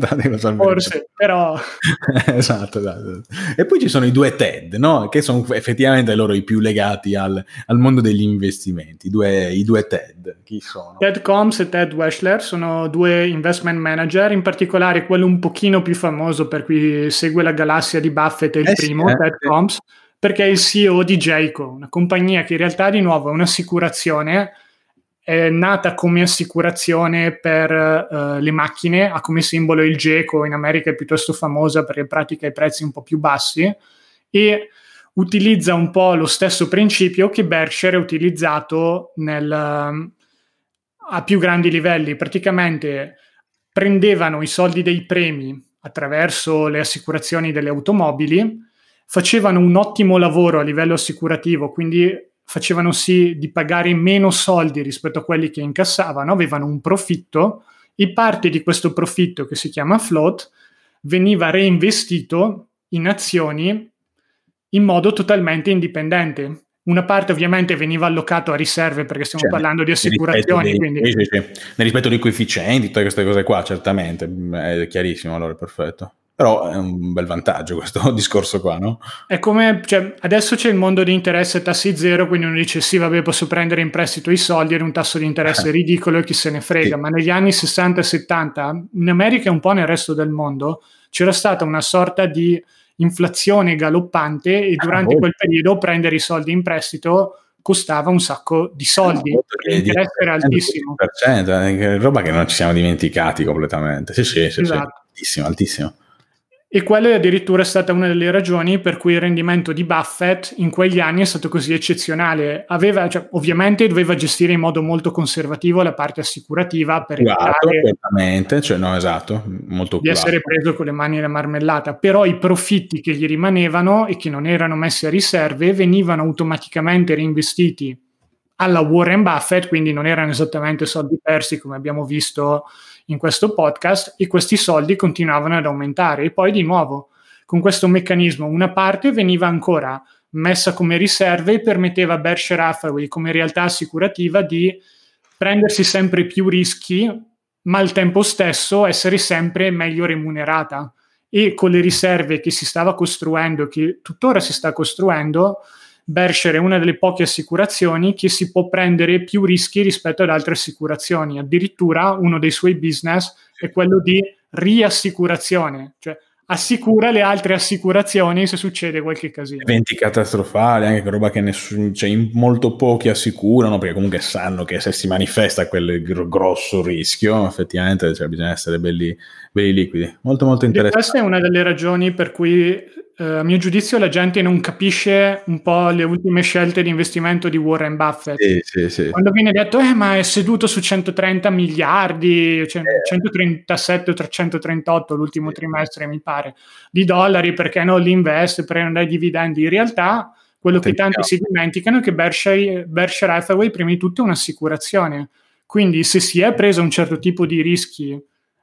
Forse, però esatto, esatto. E poi ci sono i due Ted, no? Che sono effettivamente loro i più legati al, al mondo degli investimenti. I due, i due Ted, chi sono? Ted Combs e Ted Weschler sono due investment manager, in particolare quello un pochino più famoso per cui segue la galassia di Buffett è il eh primo, sì, eh, Ted sì. Combs, perché è il C E O di Geico, una compagnia che in realtà di nuovo è un'assicurazione, è nata come assicurazione per uh, le macchine, ha come simbolo il Geico, in America è piuttosto famosa perché pratica i prezzi un po' più bassi e utilizza un po' lo stesso principio che Berkshire ha utilizzato nel, uh, a più grandi livelli. Praticamente prendevano i soldi dei premi attraverso le assicurazioni delle automobili, facevano un ottimo lavoro a livello assicurativo, quindi facevano sì di pagare meno soldi rispetto a quelli che incassavano, avevano un profitto e parte di questo profitto, che si chiama float, veniva reinvestito in azioni in modo totalmente indipendente. Una parte ovviamente veniva allocato a riserve perché stiamo cioè, parlando di assicurazioni. Nel rispetto, quindi... dei, sì, sì, sì. Nel rispetto dei coefficienti, tutte queste cose qua, certamente, è chiarissimo, allora è perfetto. Però è un bel vantaggio questo discorso qua, no? È come, cioè, adesso c'è il mondo di interesse tassi zero, quindi uno dice sì, vabbè, posso prendere in prestito i soldi ad un tasso di interesse ridicolo e chi se ne frega, sì. Ma negli anni sessanta e settanta, in America e un po' nel resto del mondo, c'era stata una sorta di inflazione galoppante e durante ah, quel periodo prendere i soldi in prestito costava un sacco di soldi, no, l'interesse era altissimo. per cento, roba che non ci siamo dimenticati completamente. Sì, sì, sì, esatto. Sì, altissimo, altissimo. E quella è addirittura stata una delle ragioni per cui il rendimento di Buffett in quegli anni è stato così eccezionale. Aveva, cioè, ovviamente doveva gestire in modo molto conservativo la parte assicurativa per evitare cioè, no, esatto, molto di essere preso con le mani nella marmellata, però i profitti che gli rimanevano e che non erano messi a riserve venivano automaticamente reinvestiti alla Warren Buffett, quindi non erano esattamente soldi persi come abbiamo visto in questo podcast, e questi soldi continuavano ad aumentare e poi di nuovo con questo meccanismo una parte veniva ancora messa come riserve e permetteva a Berkshire Hathaway come realtà assicurativa di prendersi sempre più rischi ma al tempo stesso essere sempre meglio remunerata, e con le riserve che si stava costruendo, che tuttora si sta costruendo, Berkshire è una delle poche assicurazioni che si può prendere più rischi rispetto ad altre assicurazioni. Addirittura uno dei suoi business è quello di riassicurazione, cioè assicura le altre assicurazioni se succede qualche casino. Eventi catastrofali, anche roba che nessuno, cioè in molto pochi assicurano, perché comunque sanno che se si manifesta quel grosso rischio, effettivamente cioè, bisogna essere belli, belli liquidi. Molto molto interessante. Questa è una delle ragioni per cui Uh, a mio giudizio la gente non capisce un po' le ultime scelte di investimento di Warren Buffett. Sì, sì, sì. Quando viene detto eh ma è seduto su centotrenta miliardi, cioè eh. centotrentasette o trecentotrentotto l'ultimo sì. trimestre mi pare, di dollari, perché non li investe, prende i dividendi. In realtà quello Attenzione. che tanti si dimenticano è che Berkshire, Berkshire Hathaway prima di tutto è un'assicurazione, quindi se si è preso un certo tipo di rischi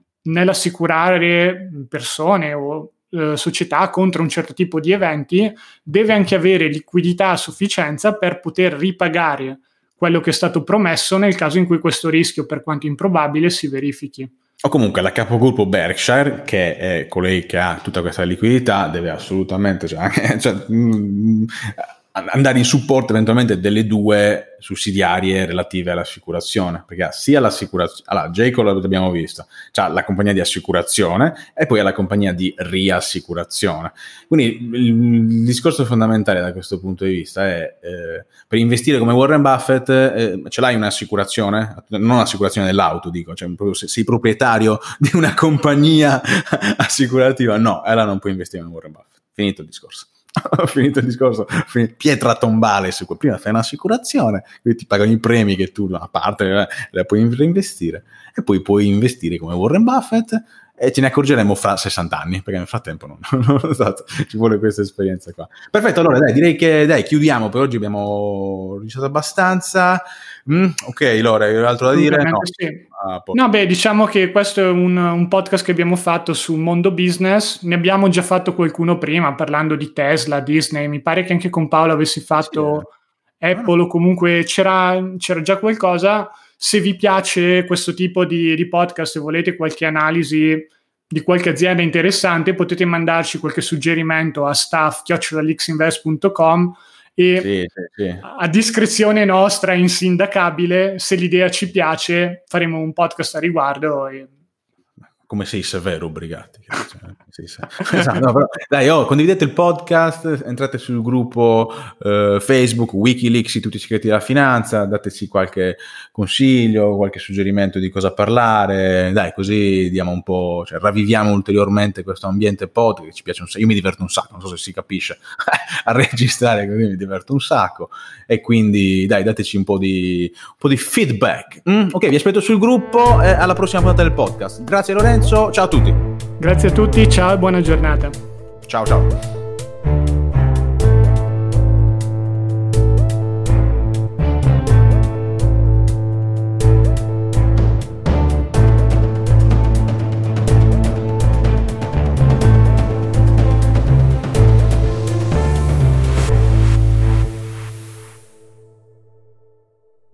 nell'assicurare persone o società contro un certo tipo di eventi, deve anche avere liquidità a sufficienza per poter ripagare quello che è stato promesso nel caso in cui questo rischio, per quanto improbabile, si verifichi. O comunque la capogruppo Berkshire, che è colei che ha tutta questa liquidità, deve assolutamente cioè, cioè, mh, andare in supporto eventualmente delle due sussidiarie relative all'assicurazione, perché ha sia l'assicurazione, allora J-Co l'abbiamo visto, c'ha la compagnia di assicurazione e poi ha la compagnia di riassicurazione. Quindi il, il discorso fondamentale da questo punto di vista è eh, per investire come Warren Buffett eh, ce l'hai un'assicurazione, non un'assicurazione dell'auto dico, cioè proprio se sei proprietario di una compagnia assicurativa, no, allora non puoi investire in Warren Buffett. Finito il discorso. Ho finito il discorso, finito. Pietra tombale su quel. Prima fai un'assicurazione, quindi ti pagano i premi che tu a parte eh, le puoi reinvestire e poi puoi investire come Warren Buffett e ce ne accorgeremo fra sessanta anni, perché nel frattempo non, non esatto, ci vuole questa esperienza qua. Perfetto, allora dai, direi che dai, chiudiamo, per oggi abbiamo iniziato abbastanza. Mm, ok, Lore, hai altro da dire? No. Sì. Ah, no, beh, diciamo che questo è un, un podcast che abbiamo fatto sul mondo business, ne abbiamo già fatto qualcuno prima, parlando di Tesla, Disney, mi pare che anche con Paolo avessi fatto sì. Apple o comunque c'era, c'era già qualcosa. Se vi piace questo tipo di, di podcast e volete qualche analisi di qualche azienda interessante, potete mandarci qualche suggerimento a staff chiocciola lixinvest punto com e sì, sì, sì. a discrezione nostra, insindacabile, se l'idea ci piace faremo un podcast a riguardo e... come sei severo, Brigatti. Sei severo. Esatto, no, però, dai, oh, condividete il podcast, entrate sul gruppo eh, Facebook, Wikileaks, i tutti i segreti della finanza, dateci qualche consiglio, qualche suggerimento di cosa parlare, dai, così diamo un po', cioè ravviviamo ulteriormente questo ambiente podcast, che ci piace un sacco, io mi diverto un sacco, non so se si capisce, a registrare così mi diverto un sacco, e quindi dai, dateci un po' di, un po' di feedback. Mm? Ok, vi aspetto sul gruppo e alla prossima puntata del podcast. Grazie Lorenzo. Ciao a tutti. Grazie a tutti, ciao e buona giornata. Ciao ciao.